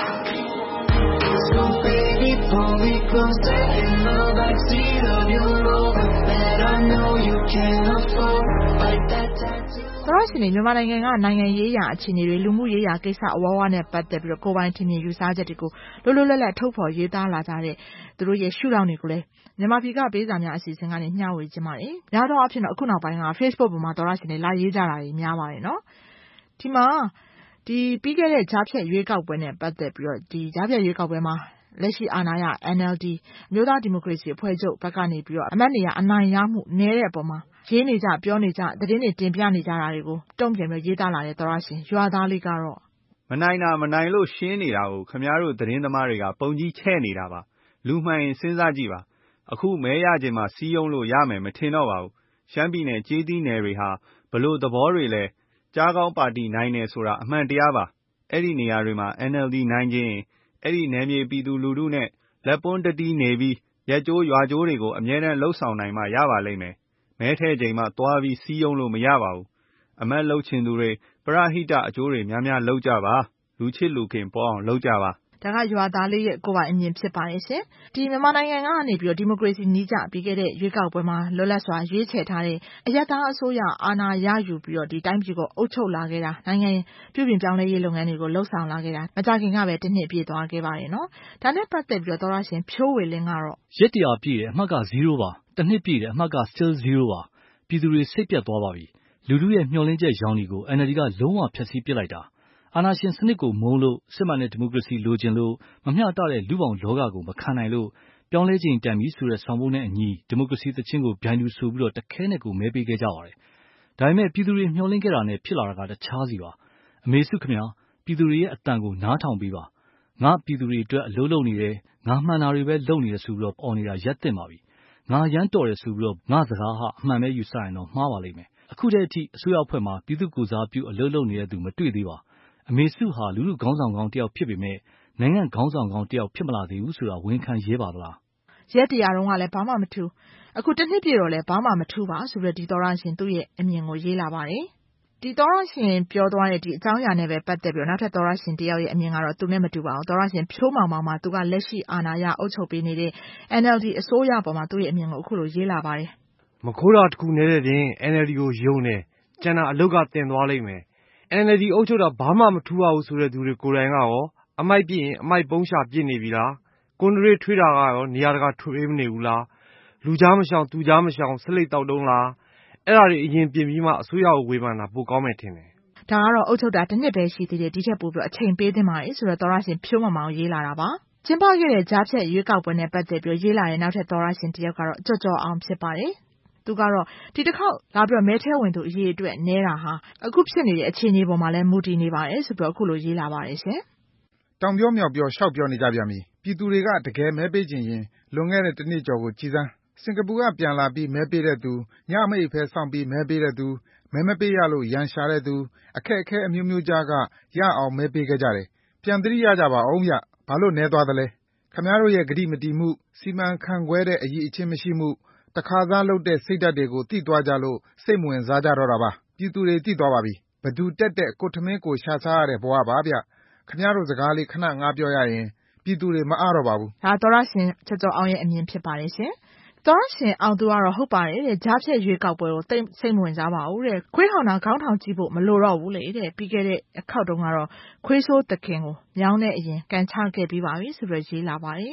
So baby, pull me closer in the backseat of your Rover that I know you can't afford. Like that tattoo. သောရရှင်တွေမြန်မာနိုင်ငံကနိုင်ငံရေးရာအခြေအနေတွေလူမှုရေးရာကိစ္စအဝဝနဲ့ပတ်သက်ပြီးတော့ကိုယ်ပိုင်ထင်မြင်ယူဆချက်တွေကိုလွတ်လွတ်လပ်လပ်ထုတ်ဖော်ရေးသားလာကြတဲ့သူတို့ရဲ့ရှုထောင့်တွေကိုလည်းမြန်မာပြည်ကပေးစာများအစီအစဉ်ကနေမျှဝေခြင်းပါတယ်။များသောအားဖြင့်တော့အခုနောက်ပိုင်းက Facebook ပေါ်မှာသောရရှင်တွေလာရေးကြတာတွေများပါတယ်နော်။ဒီမှာဒီပြီးခဲ့တဲ့ကြားဖြတ်ရွေးကောက်ပွဲနဲ့ပတ်သက်ပြီးတော့ဒီကြားဖြတ်ရွေးကောက်ပွဲမှာလက်ရှိအာဏာရ N L D အမျိုးသားဒီမိုကရေစီအဖွဲ့ချုပ်ဘက်ကနေပြီးတော့အမတ်နေရအနိုင်ရမှုနည်းတဲ့အပေါ်မှာရေးနေကြပြောနေကြသတင်းတွေတင်ပြနေကြတာတွေကိုတုံ့ပြန်ပြီးရေးသားလာတဲ့သောရရှင်ရွာသားလေးကတော့မနိုင်တာမနိုင်လို့ရှင်းနေတာကိုခင်ဗျားတို့သတင်းသမားတွေကပုံကြီးချဲ့နေတာပါလူမှန်ရင်စဉ်းစားကြည့်ပါအခုမဲရခြင်းမှာစီးယုံလို့ရမယ်မထင်တော့ပါဘူးရှမ်းပြည်နယ်ကြေးသီးနယ်တွေဟာဘလို့သဘောတွေလဲကြားကောင်းပါတီနိုင်နေဆိုတာအမှန်တရားပါအဲ့ဒီနေရာတွေမှာ N L D နိုင်ခြင်းအဲ့ဒီနယ်မြေပြည်သူလူထုနဲ့လက်ပွန်းတတီးနေပြီးရက်ကျိုးရွာကျိုးတွေကိုအမြဲတမ်းလှုပ်ဆောင်နိုင်မှရပါလိမ့်မယ်မဲထဲချိန်မှသွားပြီးစီးယုံလို့မရပါဘူးအမတ်လှုပ်ချင်သူတွေပရဟိတအကျိုးတွေများများလှုပ်ကြပါလူချစ်လူခင်ပေါ်အောင်လှုပ်ကြပါဒါကရွာသားလေးရဲ့ကိုယ်ပိုင်အမြင်ဖြစ်ပါတယ်ရှင်ဒီမြန်မာနိုင်ငံကနေပြီးတော့ဒီမိုကရေစီနီးကျပြီးခဲ့တဲ့ရွေးကောက်ပွဲမှာလွတ်လပ်စွာရွေးချယ်ထားတဲ့အရပ်သားအစိုးရအာဏာရယူပြီးတော့ဒီတိုင်းပြည်ကိုအုပ်ချုပ်လာခဲ့တာနိုင်ငံပြုပြင်ပြောင်းလဲရေးလုပ်ငန်းတွေကိုလှုပ်ဆောင်လာခဲ့တာမကြခင်ကပဲတစ်နှစ်ပြည့်သွားခဲ့ပါတယ်နော်ဒါနဲ့ပတ်သက်ပြီးတော့သောရရှင်ဖြိုးဝေလင်းကတော့ရက်တရာပြည့်တယ်အမှတ်ကzeroပါတစ်နှစ်ပြည့်တယ်အမှတ်က still zero ပါပြည်သူတွေစိတ်ပြတ်သွားပါပြီလူထုရဲ့မျှော်လင့်ချက်ရောင်တွေကို N L D ကလုံးဝဖျက်ဆီးပစ်လိုက်တာအာဏာရှင်စနစ်ကိုမုန်းလို့စစ်မှန်တဲ့ဒီမိုကရေစီလိုချင်လို့မမျှတတဲ့လူပောင်လောကကိုမခံနိုင်လို့ပြောင်းလဲခြင်းတန်ပြီဆိုတဲ့ဆောင်ပုဒ်နဲ့အညီဒီမိုကရေစီသချင်းကိုဗျိုင်းလူဆိုပြီးတော့တခဲနဲ့ကိုမဲပေးခဲ့ကြပါတယ်ဒါပေမဲ့ပြည်သူတွေမျှော်လင့်ခဲ့တာနဲ့ဖြစ်လာတာကတခြားစီပါအမေစုခင်ဗျာပြည်သူတွေရဲ့အတန်ကိုနားထောင်ပေးပါငါပြည်သူတွေအတွက်အလုပ်လုပ်နေတယ်ငါမှန်တာတွေပဲလုပ်နေတယ်ဆိုပြီးတော့អော်နေတာရက်တင်ပါပြီငါရမ်းတော်တယ်ဆိုပြီးတော့ငါစကားဟာအမှန်ပဲယူဆရင်တော့မှားပါလိမ့်မယ်အခုတည်းအထိအစိုးရအဖွဲ့မှာပြည်သူကိုစားပြုအလုပ်လုပ်နေတဲ့သူမတွေ့သေးပါအမေစုဟာလူလူခေါင်းဆောင်ကောင်းတယောက်ဖြစ်ပေမဲ့နိုင်ငံခေါင်းဆောင်ကောင်းတယောက်ဖြစ်မလာသေးဘူးဆိုတာဝန်ခံရဲပါသလားရက်တရားတော့ကလည်းဘာမှမထူးအခုတစ်နှစ်ပြည့်တော့လည်းဘာမှမထူးပါဆိုပြီးဒီသောရရှင်သူ့ရဲ့အမြင်ကိုရေးလာပါတယ်ဒီသောရရှင်ပြောသွားတဲ့ဒီအကြောင်းအရာနဲ့ပဲပတ်သက်ပြီးနောက်ထပ်သောရရှင်တယောက်ရဲ့အမြင်ကတော့သူနဲ့မတူပါဘူးသောရရှင်ဖြိုးမောင်မောင်မှာသူကလက်ရှိအာဏာရအုပ်ချုပ်ပေးနေတဲ့ N L D အစိုးရပေါ်မှာသူ့ရဲ့အမြင်ကိုအခုလိုရေးလာပါတယ်မခိုးတာတစ်ခုနေတဲ့ပြင် N L D ကိုယုံတယ်ကျန်တာအလုတ်ကတင်သွားလိမ့်မယ် N L D အုပ်ချုပ်တာဘာမှမထူးပါဘူးဆိုတဲ့သူတွေကိုယ်တိုင်ကရောအမိုက်ပြည့်ရင်အမိုက်ပုံးရှာပြစ်နေပြီလားကွန်ဒရေးထွေးတာကရောနေရာတကာထွေးမနေဘူးလားလူကြားမရှောင်သူကြားမရှောင်ဆလိတ်တောက်တုံးလားအဲ့ဒါတွေအရင်ပြင်ပြီးမှအစိုးရကိုဝေဖန်တာပိုကောင်းမယ်ထင်တယ်ဒါကတော့အုပ်ချုပ်တာတစ်နှစ်ပဲရှိသေးတယ်ဒီထက်ပိုပြီးအချိန်ပေးသင့်ပါတယ်ဆိုတော့သောရရှင်ဖြိုးမောင်မောင်ရေးလာတာပါကျင်းပခဲ့တဲ့ကြားဖြတ်ရွေးကောက်ပွဲနဲ့ပတ်သက်ပြီးရေးလာတဲ့နောက်ထပ်သောရရှင်တယောက်ကတော့ကြော်ကြော်အောင်ဖြစ်ပါတယ်သူကတော့ဒီတစ်ခေါက်လာပြီးတော့မဲထဲဝင်သူအရေးအတွက်နဲတာဟာအခုဖြစ်နေတဲ့အခြေအနေပေါ်မှာလည်းမူတည်နေပါတယ်ဆိုပြီးအခုလိုရေးလာပါတယ်ရှင်တောင်ပြောမြောက်ပြောရှောက်ပြောနေကြပြန်ပြီပြည်သူတွေကတကယ်မဲပေးခြင်းရင်လွန်ခဲ့တဲ့တစ်နှစ်ကျော်ကိုကြည်စမ်းစင်ကာပူကပြန်လာပြီးမဲပေးတဲ့သူညမိတ်ဖဲစောင့်ပြီးမဲပေးတဲ့သူမဲမပေးရလို့ရန်ရှာတဲ့သူအခက်အခဲအမျိုးမျိုးကြားကရအောင်မဲပေးခဲ့ကြတယ်ပြန်သတိရကြပါအောင်ဗျဘာလို့နဲသွားသလဲခင်ဗျားတို့ရဲ့ဂတိမတီမှုစီမံခန့်ခွဲတဲ့အရေးအချင်းမရှိမှုတခါသားလုပ်တဲ့စိတ်ဓာတ်တွေကိုသိသွားကြလို့စိတ်မဝင်စားကြတော့တာပါပြည်သူတွေသိသွားပါပြီဘသူတက်တက်ကိုထမင်းကိုရှာစားရတဲ့ဘဝပါဗျခင်ဗျားတို့စကားလေးခဏငါပြောရရင်ပြည်သူတွေမအားတော့ပါဘူးဒါသောရရှင်ချောချောအောင်ရဲ့အမြင်ဖြစ်ပါတယ်ရှင်သောရရှင်အောင်သူကတော့ဟုတ်ပါတယ်တဲ့ကြားဖြတ်ရွေးကောက်ပွဲကိုတိတ်စိတ်မဝင်စားပါဘူးတဲ့ခွေးဟောင်တာခေါင်းထောင်ကြည့်ဖို့မလိုတော့ဘူးလေတဲ့ပြီးခဲ့တဲ့အခါတုန်းကတော့ခွေးဆိုးသခင်ကိုမြောင်းတဲ့အရင်ကန်ချခဲ့ပြီးပါပြီဆိုပြီးရေးလာပါတယ်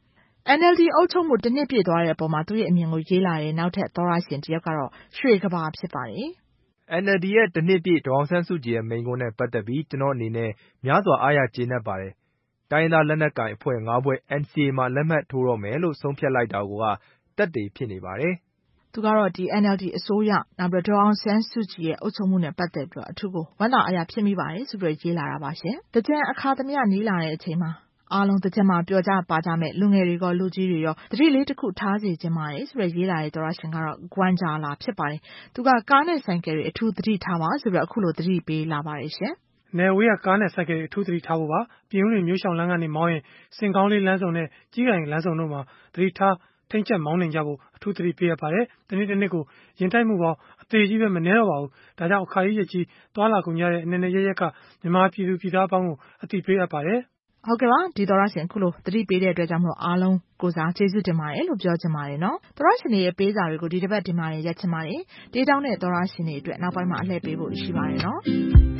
N L D အုပ်ချုပ်မှုတစ်နှစ်ပြည့်သွားတဲ့အပေါ်မှာသူ့ရဲ့အမြင်ကိုရေးလာတဲ့နောက်ထပ်သောရရှင်တယောက်ကတော့ရွှေကဘာဖြစ်ပါတယ် N L D ရဲ့တစ်နှစ်ပြည့်ဒေါ်အောင်ဆန်းစုကြည်ရဲ့မိန့်ခွန်းနဲ့ပတ်သက်ပြီးကျွန်တော်အနေနဲ့များစွာအားရကျေနပ်ပါတယ်တိုင်းသားလက်နက်ကိုင်အဖွဲ့ ငါးဖွဲ့ N C A မှာလက်မှတ်ထိုးတော့မယ်လို့ဆုံးဖြတ်လိုက်တာကတက်တည်ဖြစ်နေပါတယ်သူကတော့ဒီ N L D အစိုးရနောက်ပြီးတော့ဒေါ်အောင်ဆန်းစုကြည်ရဲ့အုပ်ချုပ်မှုနဲ့ပတ်သက်ပြီးတော့အထူးကိုဝမ်းသာအားရဖြစ်မိပါတယ်ဆိုပြီးရေးလာတာပါရှင်။တကြံအခါသမယနီးလာတဲ့အချိန်မှာအားလုံးတကြံမှာပြောကြပါကြမဲ့လူငယ်တွေကလူကြီးတွေရောတတိလေးတစ်ခုထားစီခြင်းပါတယ်ဆိုပြီးရေးလာတဲ့သောရရှင်ကတော့ဂွမ်ဂျာလာဖြစ်ပါတယ်။သူကကားနဲ့ဆိုင်ကယ်တွေအထူးသတိထားပါဆိုပြီးအခုလိုသတိပေးလာပါတယ်ရှင်။နယ်ဝေးကကားနဲ့ဆိုင်ကယ်တွေအထူးသတိထားဖို့ပါ။ပြည်ဦးလွင်မြို့ရှောင်းလမ်းကနေမောင်းရင်စင်ကောင်းလေးလမ်းစုံနဲ့ကြီးကိုင်လမ်းစုံတို့မှာသတိထားထိမ့်ချက်မောင်းနေကြဖို့အထူးသတိပေးရပါတယ်။တနေ့တစ်နေ့ကိုရင်တိုက်မှုပေါင်းအသေးကြီးပဲမနှဲတော့ပါဘူး။ဒါကြောင့်အခါကြီးရက်ကြီးသွာလာကုန်ကြတဲ့အနေနဲ့ရရက်ကမြန်မာပြည်သူပြည်သားအပေါင်းကိုအသိပေးအပ်ပါတယ်။ဟုတ်ကဲ့ပါဒီသောရရှင်ခုလိုသတိပေးတဲ့အတွက်ကြောင့်မို့အားလုံးကိုစားကျေးဇူးတင်ပါတယ်လို့ပြောချင်ပါတယ်နော်။သောရရှင်တွေရဲ့ပေးစာတွေကိုဒီတစ်ပတ်ဒီမှာရက်ချင်ပါတယ်။တေးတောင်းတဲ့သောရရှင်တွေအတွက်နောက်ပိုင်းမှာအလှည့်ပေးဖို့ရှိပါတယ်နော်။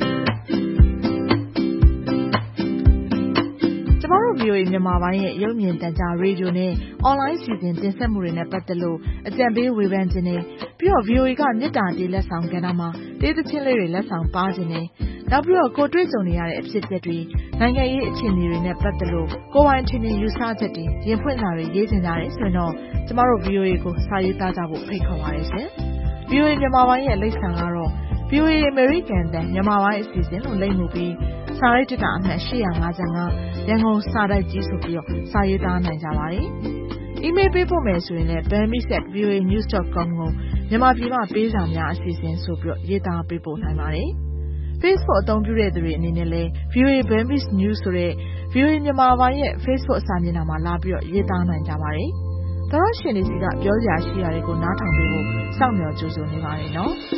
ကျမတို့ V O A မြန်မာပိုင်းရဲ့ရုပ်မြင်သံကြားရေဒီယိုနဲ့ online စီစဉ်တင်ဆက်မှုတွေနဲ့ပတ်သက်လို့အကြံပေးဝေဖန်ခြင်းနဲ့ပြီးတော့ V O A ကမြစ်တာတေးလက်ဆောင်ကဏ္ဍမှာတေးသချင်းလေးတွေလက်ဆောင်ပါခြင်းနဲ့နောက်ပြီးတော့ကိုတွေ့ကြုံနေရတဲ့အဖြစ်အပျက်တွေနိုင်ငံရေးအခြေအနေတွေနဲ့ပတ်သက်လို့ကိုယ်ပိုင်ထင်မြင်ယူဆချက်တွေရင်ဖွင့်စာတွေရေးချင်ကြတယ်ဆိုရင်တော့ကျမတို့ V O A ကိုစာရေးသားကြဖို့ဖိတ်ခေါ်ပါတယ်ရှင်။ V O A မြန်မာပိုင်းရဲ့လိပ်စာကတော့ V O A American တန်မြန်မာပိုင်းအစီအစဉ်လို့လိပ်မှုပြီးစာရိုက်တက်တာအမှတ်၈၅၅ရန်ကုန်စာတိုက်ကြီးဆိုပြီးတော့စာရေးသားနိုင်ကြပါတယ်။ email ပေးဖို့မယ်ဆိုရင်လည်း burmese at v o a news dot com ကိုမြန်မာပြည်မှာပေးစာများအစီအစဉ်ဆိုပြီးတော့ရေးသားပေးပို့နိုင်ပါတယ်။ Facebook အသုံးပြုတဲ့သူတွေအနေနဲ့လည်း V O A Burmese News ဆိုတဲ့ V O A မြန်မာပိုင်းရဲ့ Facebook စာမျက်နှာမှာလာပြီးတော့ရေးသားနိုင်ကြပါတယ်။သောရရှင်တွေစီကပြောစရာရှိတာတွေကိုနားထောင်ပေးဖို့စောင့်မျှော်ကြိုးဆိုနေပါတယ်နော်။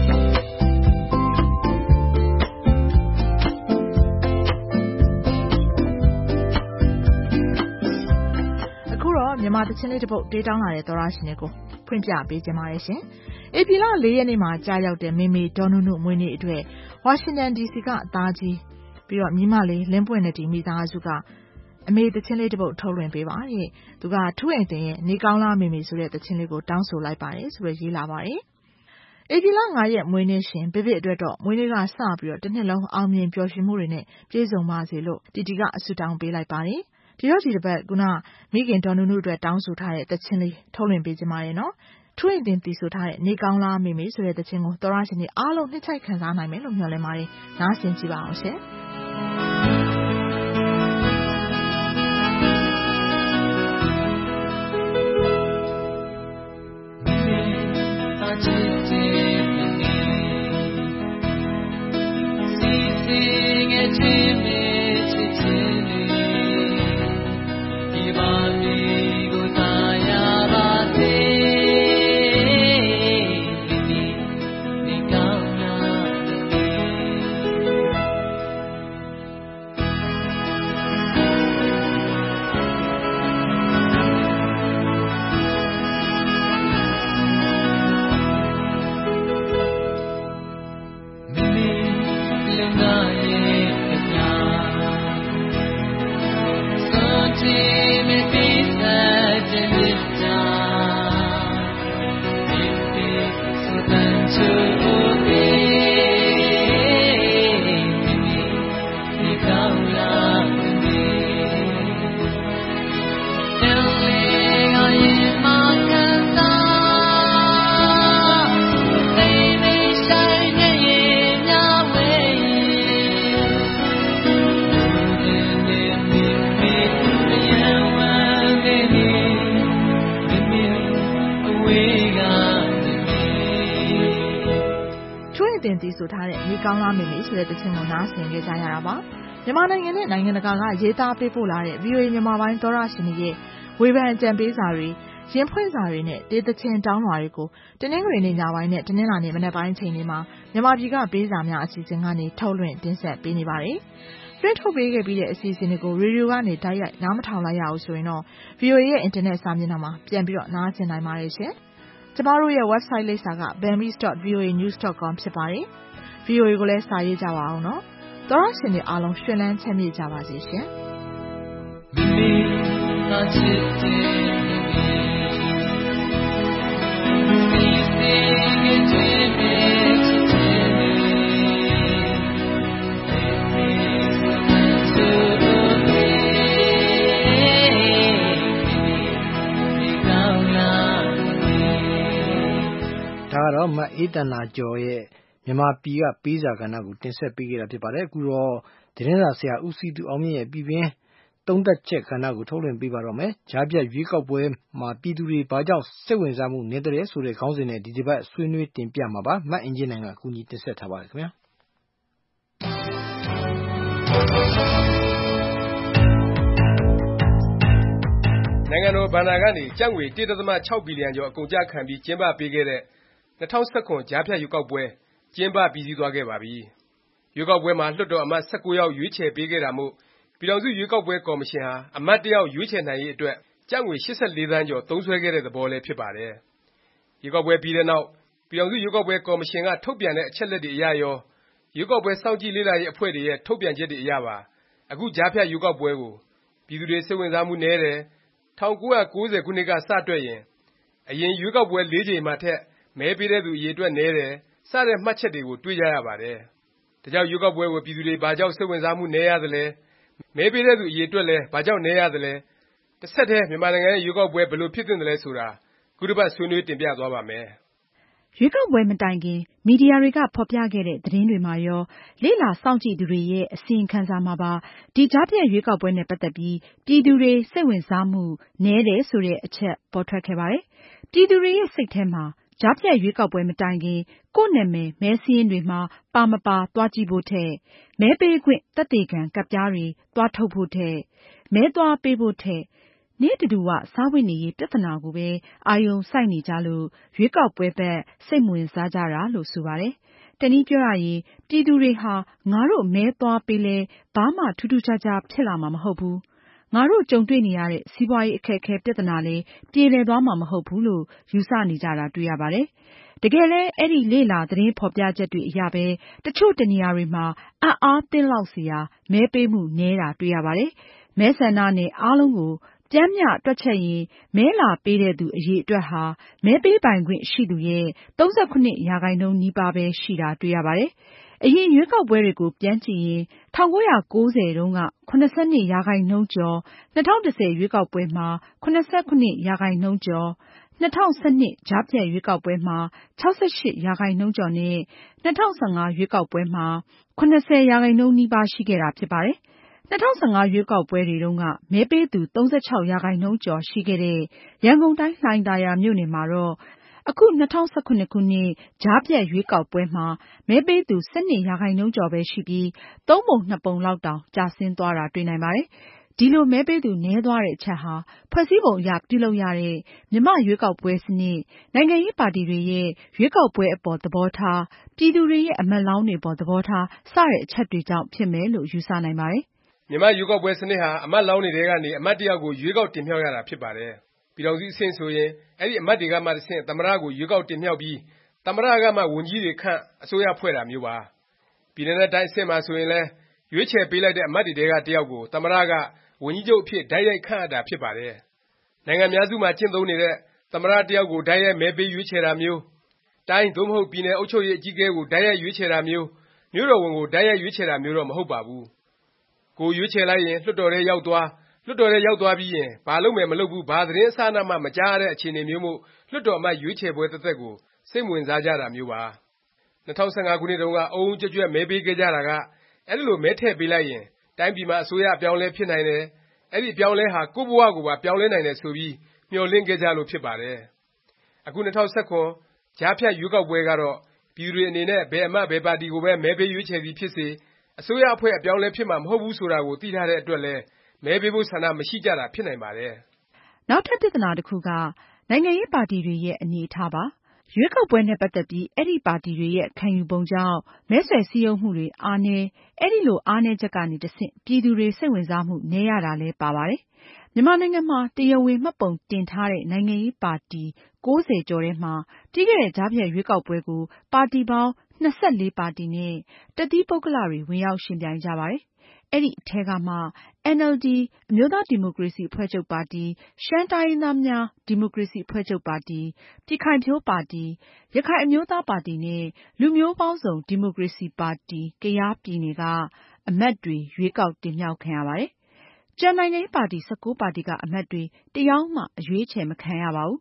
မြန်မာတချင်းလေးတစ်ပုတ်တေးတောင်းလာတဲ့သောရရှင်တွေကိုဖွင့်ပြပေးကြပါရရှင်။ဧပြီလ၄ရက်နေ့မှာကြာရောက်တဲ့မေမေဒေါ်နုနုမွေးနေ့အတွက်ဝါရှင်တန်ဒီစီကအသားကြီးပြီးတော့မိမလေးလင်းပွင့်တဲ့ဒီမိသားစုကအမေတချင်းလေးတစ်ပုတ်ထုတ်လွှင့်ပေးပါတဲ့။သူကထူးအိမ်တင်ရဲ့နေကောင်းလားမေမေဆိုတဲ့တချင်းလေးကိုတောင်းဆိုလိုက်ပါတယ်ဆိုပြီးရေးလာပါတယ်။ဧပြီလ၅ရက်မွေးနေ့ရှင်ဘစ်ဘစ်အတွက်တော့မွေးနေ့ကစပြီးတော့တစ်နှစ်လုံးအောင်မြင်ပျော်ရွှင်မှုတွေနဲ့ပြည့်စုံပါစေလို့တီတီကအဆုတောင်းပေးလိုက်ပါတယ်။ဒီတော့ဒီတစ်ပတ်ခုနမိခင်ဒေါ်နုနုအတွက်တောင်းဆိုထားတဲ့တခြင်းလေးထုတ်လွှင့်ပေးကြပါရဲ့နော်။ထွေးရင်တင်တီဆိုထားတဲ့နေကောင်းလားမေမေဆိုတဲ့တခြင်းကိုသောရရှင်တွေအားလုံးနှစ်ချိုက်ခံစားနိုင်မယ်လို့မျှော်လင့်ပါတယ်။နားဆင်ကြည့်ပါအောင်ရှင်ကောင်းလားမေမေဆိုတဲ့တခြင်းကိုနားဆင်ကြကြရတာပါမြန်မာနိုင်ငံနဲ့နိုင်ငံတကာကရေးသားပေးပို့လာတဲ့ V O A မြန်မာပိုင်းသောရရှင်တွေရဲ့ဝေဖန်အကြံပေးစာတွေရင်ဖွင့်စာတွေနဲ့တေးသခြင်းတောင်းလွှာတွေကိုတနင်္ဂနွေနေ့ညပိုင်းနဲ့တနင်္လာနေ့မနက်ပိုင်းချိန်တွေမှာမြန်မာပြည်ကပေးစာများအစီအစဉ်ကနေထုတ်လွှင့်တင်ဆက်ပေးနေပါတယ်လွှင့်ထုတ်ပေးခဲ့ပြီးတဲ့အစီအစဉ်တွေကိုရေဒီယိုကနေတိုက်ရိုက်နားမထောင်လိုက်ရအောင်ဆိုရင်တော့ V O A ရဲ့အင်တာနက်စာမျက်နှာမှာပြန်ပြီးတော့နားဆင်နိုင်ပါတယ်ရှင်ကျမတို့ရဲ့ website လိပ်စာက burmese dot v o a news dot com ဖြစ်ပါတယ်V O A ကိုလည်းစာရေးကြပါအောင်နော်။သောရရှင်တွေအားလုံးရှင်လန်းချမ်းမြေ့ကြပါစေရှင်။မိမိသာချစ်တဲ့မိမိစီစဉ်ခဲ့တဲ့ချစ်တဲ့မိမိဆိုတော့မိမိကောင်းလားမအေးတနာကျော်ရဲ့မြန်မာပြည်ကပေးစာကဏ္ဍကိုတင်ဆက်ပေးခဲ့တာဖြစ်ပါတယ်။အခုတော့သတင်းစာဆရာဦးစီးသူအောင်မြင့်ရဲ့ပြည်ပင်းသုံးသပ်ချက်ကဏ္ဍကိုထုတ်လွှင့်ပေးပါတော့မယ်။ကြားဖြတ်ရွေးကောက်ပွဲမှာပြည်သူတွေဘာကြောင့်စိတ်ဝင်စားမှုနည်းတယ်ဆိုတဲ့ခေါင်းစဉ်နဲ့ဒီဒီပတ်ဆွေးနွေးတင်ပြမှာပါ။မအင်ဂျင်နိုင်ကကူညီတင်ဆက်ထားပါတယ်ခင်ဗျာ။နိုင်ငံတော်ဘဏ္ဍာကနေကျပ်ငွေ တစ်ဒသမခြောက်ဘီလီယံကျော်အကုန်အကျခံပြီးကျင်းပပေးခဲ့တဲ့၂၀၁၇ကြားဖြတ်ရွေးကောက်ပွဲကျင်းပပြီးစီးသွားခဲ့ပါပြီ။ရွေးကောက်ပွဲမှာလွှတ်တော်အမတ်၁၉ယောက်ရွေးချယ်ပေးခဲ့တာမို့ပြည်ထောင်စုရွေးကောက်ပွဲကော်မရှင်ဟာအမတ်တစ်ယောက်ရွေးချယ်နိုင်ရေးအတွက်ကျပ်ငွေ၈၄သန်းကျော်သုံးစွဲခဲ့တဲ့သဘောလည်းဖြစ်ပါတယ်။ရွေးကောက်ပွဲပြီးတဲ့နောက်ပြည်ထောင်စုရွေးကောက်ပွဲကော်မရှင်ကထုတ်ပြန်တဲ့အချက်အလက်တွေအရရောရွေးကောက်ပွဲစောင့်ကြည့်လေ့လာရေးအဖွဲ့တွေရဲ့ထုတ်ပြန်ချက်တွေအရပါအခုကြားဖြတ်ရွေးကောက်ပွဲကိုပြည်သူတွေစိတ်ဝင်စားမှုနည်းတယ်၁၉၉၀ခုနှစ်ကစတွက်ရင်အရင်ရွေးကောက်ပွဲလေးကြိမ်မှာထက်မဲပေးတဲ့သူအရေအတွက်နည်းတယ်စတဲ့မှတ်ချက်တွေကိုတွေ့ကြရပါတယ်။ဒါကြောင့်ရွေးကောက်ပွဲကိုပြည်သူတွေဘာကြောင့်စိတ်ဝင်စားမှုနည်းရသလဲမဲပေးတဲ့သူအရေအတွက်လည်းဘာကြောင့်နည်းရသလဲတစ်ဆက်တည်းမြန်မာနိုင်ငံရဲ့ရွေးကောက်ပွဲဘယ်လိုဖြစ်သင့်သလဲဆိုတာခုတစ်ပတ်ဆွေးနွေးတင်ပြသွားပါမယ်။ရွေးကောက်ပွဲမတိုင်ခင်မီဒီယာတွေကဖော်ပြခဲ့တဲ့သတင်းတွေမှာရောလေ့လာစောင့်ကြည့်သူတွေရဲ့အစီရင်ခံစာမှာပါဒီကြားဖြတ်ရွေးကောက်ပွဲနဲ့ပတ်သက်ပြီးပြည်သူတွေစိတ်ဝင်စားမှုနည်းတယ်ဆိုတဲ့အချက်ပေါ်ထွက်ခဲ့ပါတယ်။ပြည်သူတွေရဲ့စိတ်ထဲမှာကြားဖြတ်ရွေးကောက်ပွဲမတိုင်ခင်ကိုယ့်နာမည်မဲစာရင်းတွေမှာပါမပါသွားကြည့်ဖို့ထက်မဲပေးခွင့်သက်သေခံကဒ်ပြားတွေသွားထုတ်ဖို့ထက်မဲသွားပေးဖို့ထက်နေ့တဓူဝစားဝတ်နေရေးပြဿနာကိုပဲအာရုံစိုက်နေကြလို့ရွေးကောက်ပွဲဘက်စိတ်မဝင်စားကြတာလို့ဆိုပါတယ်။တနည်းပြောရရင်ပြည်သူတွေဟာငါတို့မဲသွားပေးလဲဘာမှထူးထူးခြားခြားဖြစ်လာမှာမဟုတ်ဘူး။ငါတို့ကြုံတွေ့နေရတဲ့စီးပွားရေးအခက်အခဲပြဿနာလည်းပြေလည်သွားမှာမဟုတ်ဘူးလို့ယူဆနေကြတာတွေ့ရပါတယ်။တကယ်လည်းအဲ့ဒီလေ့လာသတင်းဖော်ပြချက်တွေအရပဲတချို့တနေရာတွေမှာအံ့အားသင့်လောက်စရာမဲပေးမှုနည်းတာတွေ့ရပါတယ်။မဲဆန္ဒနယ်အားလုံးကိုပျမ်းမျှတွက်ချက်ရင်မဲလာပေးတဲ့သူအရေအတွက်ဟာမဲပေးပိုင်ခွင့်ရှိသူရဲ့၃၇ရာခိုင်နှုန်းနီးပါးပဲရှိတာတွေ့ရပါတယ်။အရင်ရွေးကောက်ပွဲတွေကိုပြန်ကြည့်ရင်၁၉၉၀တုန်းက၇၂ရာခိုင်နှုန်းကျော်၂၀၁၀ရွေးကောက်ပွဲမှာ၇၇ရာခိုင်နှုန်းကျော်၂၀၁၂ကြားဖြတ်ရွေးကောက်ပွဲမှာ၆၈ရာခိုင်နှုန်းကျော်နဲ့၂၀၁၅ရွေးကောက်ပွဲမှာ၇၀ရာခိုင်နှုန်းနီးပါးရှိခဲ့တာဖြစ်ပါတယ်။၂၀၁၅ရွေးကောက်ပွဲတွေတုန်းကမဲပေးသူ၃၆ရာခိုင်နှုန်းကျော်ရှိခဲ့တဲ့ရန်ကုန်တိုင်းလှိုင်သာယာမြို့နယ်မှာတော့အခု၂၀၁၇ခုနှစ်ကြားဖြတ်ရွေးကောက်ပွဲမှာမဲပေးသူ၁၂ရာခိုင်နှုန်းကျော်ပဲရှိပြီးသုံးပုံနှစ်ပုံလောက်တောင်ကျဆင်းသွားတာတွေ့နိုင်ပါတယ်။ဒီလိုမဲပေးသူနည်းသွားတဲ့အချက်ဟာဖွဲ့စည်းပုံအရပြုလုပ်ရတဲ့မြန်မာ့ရွေးကောက်ပွဲစနစ်နိုင်ငံရေးပါတီတွေရဲ့ရွေးကောက်ပွဲအပေါ်သဘောထားပြည်သူတွေရဲ့အမတ်လောင်းတွေပေါ်သဘောထားစတဲ့အချက်တွေကြောင့်ဖြစ်မယ်လို့ယူဆနိုင်ပါတယ်။မြန်မာ့ရွေးကောက်ပွဲစနစ်ဟာအမတ်လောင်းတွေထဲကနေအမတ်တစ်ယောက်ကိုရွေးကောက်တင်မြှောက်ရတာဖြစ်ပါတယ်။ပြည်ထောင်စုအဆင့်ဆိုရင်အဲ့ဒီအမတ်တွေကမှတဆင့်သမ္မတကိုရွေးကောက်တင်မြှောက်ပြီးသမ္မတကမှဝန်ကြီးတွေခန့်အစိုးရဖွဲ့တာမျိုးပါ။ပြည်နယ်နဲ့တိုင်းအဆင့်မှာဆိုရင်လည်းရွေးချယ်ပေးလိုက်တဲ့အမတ်တွေထဲကတစ်ယောက်ကိုသမ္မတကဝန်ကြီးချုပ်အဖြစ်တိုက်ရိုက်ခန့်အပ်တာဖြစ်ပါတယ်။နိုင်ငံများစုမှာကျင့်သုံးနေတဲ့သမ္မတတစ်ယောက်ကိုတိုက်ရိုက်မဲပေးရွေးချယ်တာမျိုးတိုင်းသို့မဟုတ်ပြည်နယ်အုပ်ချုပ်ရေးအကြီးအကဲကိုတိုက်ရိုက်ရွေးချယ်တာမျိုးမြို့တော်ဝန်ကိုတိုက်ရိုက်ရွေးချယ်တာမျိုးတော့မဟုတ်ပါဘူး။ကိုရွေးချယ်လိုက်ရင်လွှတ်တော်ထဲရောက်သွားလွှတ်တော်ထဲရောက်သွားပြီးရင်ဘာလုပ်မယ်မလုပ်ဘူးဘာသတင်းအစအနမှမကြားရတဲ့အခြေအနေမျိုးမို့လွှတ်တော်အမတ်ရွေးချယ်ပွဲသက်သက်ကိုစိတ်မဝင်စားကြတာမျိုးပါ။၂၀၁၅ခုနှစ်တုန်းကအုံအုံကြွက်ကြွက်မဲပေးခဲ့ကြတာကအဲ့ဒီလိုမဲထည့်ပေးလိုက်ရင်တိုင်းပြည်မှာအစိုးရအပြောင်းအလဲဖြစ်နိုင်တယ်။အဲ့ဒီအပြောင်းအလဲဟာကိုယ့်ဘဝကိုပါပြောင်းလဲနိုင်တယ်ဆိုပြီးမျှော်လင့်ခဲ့ကြလို့ဖြစ်ပါတယ်။အခု၂၀၁၇ကြားဖြတ်ရွေးကောက်ပွဲကတော့ပြည်သူတွေအနေနဲ့ဘယ်အမတ်ဘယ်ပါတီကိုပဲမဲပေးရွေးချယ်သည်ဖြစ်စေအစိုးရအဖွဲ့အပြောင်းအလဲဖြစ်မှာမဟုတ်ဘူးဆိုတာကိုသိထားတဲ့အတွက်လည်းမဲပေးဖို့ဆန္ဒမရှိကြတာဖြစ်နိုင်ပါတယ်။နောက်ထပ်ပြဿနာတစ်ခုကနိုင်ငံရေးပါတီတွေရဲ့အနေအထားပါ။ရွေးကောက်ပွဲနဲ့ပတ်သက်ပြီးအဲ့ဒီပါတီတွေရဲ့ခံယူပုံကြောင့်မဲဆွယ်စည်းရုံးမှုတွေအားနည်းအဲ့ဒီလိုအားနည်းချက်ကနေတဆင့်ပြည်သူတွေစိတ်ဝင်စားမှုနည်းရတာလည်းပါပါတယ်။မြန်မာနိုင်ငံမှာတရားဝင်မှတ်ပုံတင်ထားတဲ့နိုင်ငံရေးပါတီ၉၀ကျော်ထဲမှာပြီးခဲ့တဲ့ကြားဖြတ်ရွေးကောက်ပွဲကိုပါတီပေါင်း၂၄ပါတီနဲ့တသီးပုဂ္ဂလတွေဝင်ရောက်ယှဉ်ပြိုင်ကြပါတယ်။အဲ့ဒီအထဲကမှအင်န်အယ်လ်ဒီ အမျိုးသားဒီမိုကရေစီအဖွဲ့ချုပ်ပါတီ၊ရှမ်းတိုင်းရင်းသားများဒီမိုကရေစီအဖွဲ့ချုပ်ပါတီ၊ပြည်ခိုင်ဖြိုးပါတီ၊ရခိုင်အမျိုးသားပါတီနဲ့လူမျိုးပေါင်းစုံဒီမိုကရေစီပါတီကယားပြည်နယ်ကအမတ်တွေရွေးကောက်တင်မြှောက်ခံရပါတယ်။ကျန်နိုင်ငံရေးပါတီ၁၉ပါတီကအမတ်တွေတစ်ယောက်မှအရွေးချယ်မခံရပါဘူး။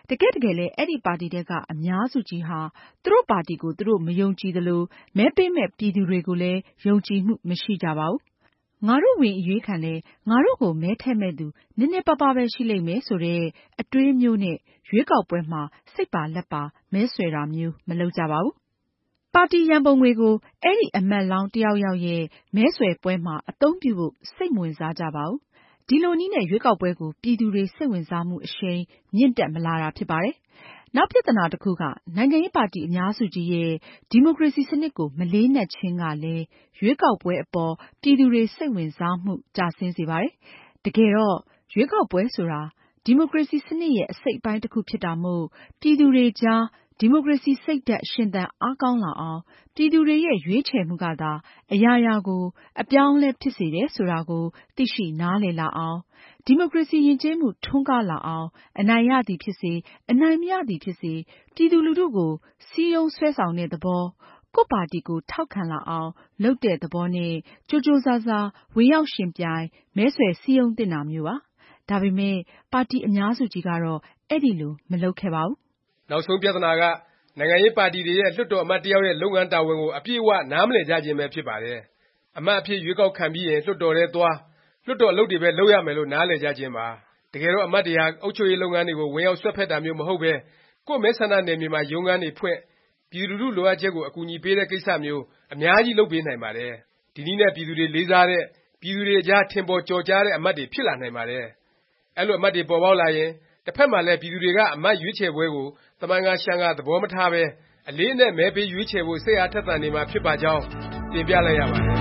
တကယ့်တကယ်လည်းအဲ့ဒီပါတီတဲကအများစုကြီးဟာသူတို့ပါတီကိုသူတို့မယုံကြည်သလိုမဲပေးမဲ့ပြည်သူတွေကိုလည်းယုံကြည်မှုမရှိကြပါဘူး။ငါတို့ဝင်အရွေးခံလဲငါတို့ကိုမဲထည့်မဲ့သူနည်းနည်းပါးပါးပဲရှိလိမ့်မယ်ဆိုတဲ့အတွေးမျိုးနဲ့ရွေးကောက်ပွဲမှာစိတ်ပါလက်ပါမဲဆွယ်တာမျိုးမလုပ်ကြပါဘူး။ပါတီရန်ပုံငွေကိုအဲ့ဒီအမတ်လောင်းတယောက်ယောက်ရဲ့မဲဆွယ်ပွဲမှာအသုံးပြုဖို့စိတ်မဝင်စားကြပါဘူး။ဒီလိုနည်းနဲ့ရွေးကောက်ပွဲကိုပြည်သူတွေစိတ်ဝင်စားမှုအရှိန်မြင့်တက်မလာတာဖြစ်ပါတယ်။နောက်ပြဿနာတစ်ခုကနိုင်ငံရေးပါတီအများစုကြီးရဲ့ဒီမိုကရေစီစနစ်ကိုမလေးနက်ခြင်းကလည်းရွေးကောက်ပွဲအပေါ်ပြည်သူတွေစိတ်ဝင်စားမှုကျဆင်းစေပါတယ်။တကယ်တော့ရွေးကောက်ပွဲဆိုတာဒီမိုကရေစီစနစ်ရဲ့အစိတ်အပိုင်းတစ်ခုဖြစ်တာမို့ပြည်သူတွေကြားဒီမိုကရေစီစိတ်ဓာတ်ရှင်သန်အားကောင်းလာအောင်ပြည်သူတွေရဲ့ရွေးချယ်မှုကသာအရာရာကိုအပြောင်းအလဲဖြစ်စေတယ်ဆိုတာကိုသိရှိနားလည်လာအောင်ဒီမိုကရေစီယဉ်ကျေးမှုထွန်းကားလာအောင်အနိုင်ရသည်ဖြစ်စေအနိုင်မရသည်ဖြစ်စေပြည်သူလူထုကိုစည်းရုံးဆွဲဆောင်တဲ့သဘောကိုယ့်ပါတီကိုထောက်ခံလာအောင်လုပ်တဲ့သဘောနဲ့ကြိုးကြိုးစားစားဝင်ရောက်ရှင်ပြိုင်မဲဆွယ်စည်းရုံးတင်တာမျိုးပါဒါပေမဲ့ပါတီအများစုကြီးကတော့အဲ့ဒီလိုမလုပ်ခဲ့ပါဘူးနောက်ဆုံးပြဿနာကနိုင်ငံရေးပါတီတွေရဲ့လွှတ်တော်အမတ်တယောက်ရဲ့လုပ်ငန်းတာဝန်ကိုအပြည့်အဝနားမလည်ကြခြင်းပဲဖြစ်ပါတယ်အမတ်အဖြစ်ရွေးကောက်ခံပြီးရင်လွှတ်တော်ထဲသွားလွှတ်တော်အလုပ်တွေပဲလုပ်ရမယ်လို့နားလည်ကြခြင်းပါတကယ်တော့အမတ်တွေဟာအုပ်ချုပ်ရေးလုပ်ငန်းတွေကိုဝင်ရောက်ဆွတ်ဖက်တာမျိုးမဟုတ်ပဲကိုယ့်မဲဆန္ဒနယ်မြေမှာရုံးခန်းတွေဖွင့်ပြည်သူလူထုလိုအပ်ချက်ကိုအကူအညီပေးတဲ့ကိစ္စမျိုးအများကြီးလုပ်ပေးနိုင်ပါတယ်ဒီနည်းနဲ့ပြည်သူတွေလေးစားတဲ့ပြည်သူတွေအကြားထင်ပေါ်ကျော်ကြားတဲ့အမတ်တွေဖြစ်လာနိုင်ပါတယ်အဲ့လိုအမတ်တွေပေါ်ပေါက်လာရင်တစ်ဖက်မှာလည်းပြည်သူတွေကအမတ်ရွေးချယ်ပွဲကိုတမန်ကရှန်ကသဘောမထားပဲအလေးနဲ့မဲပေးရွေးချယ်ဖို့စိတ်အားထက်သန်နေမှာဖြစ်ပါကြောင်းတင်ပြလိုက်ရပါတယ်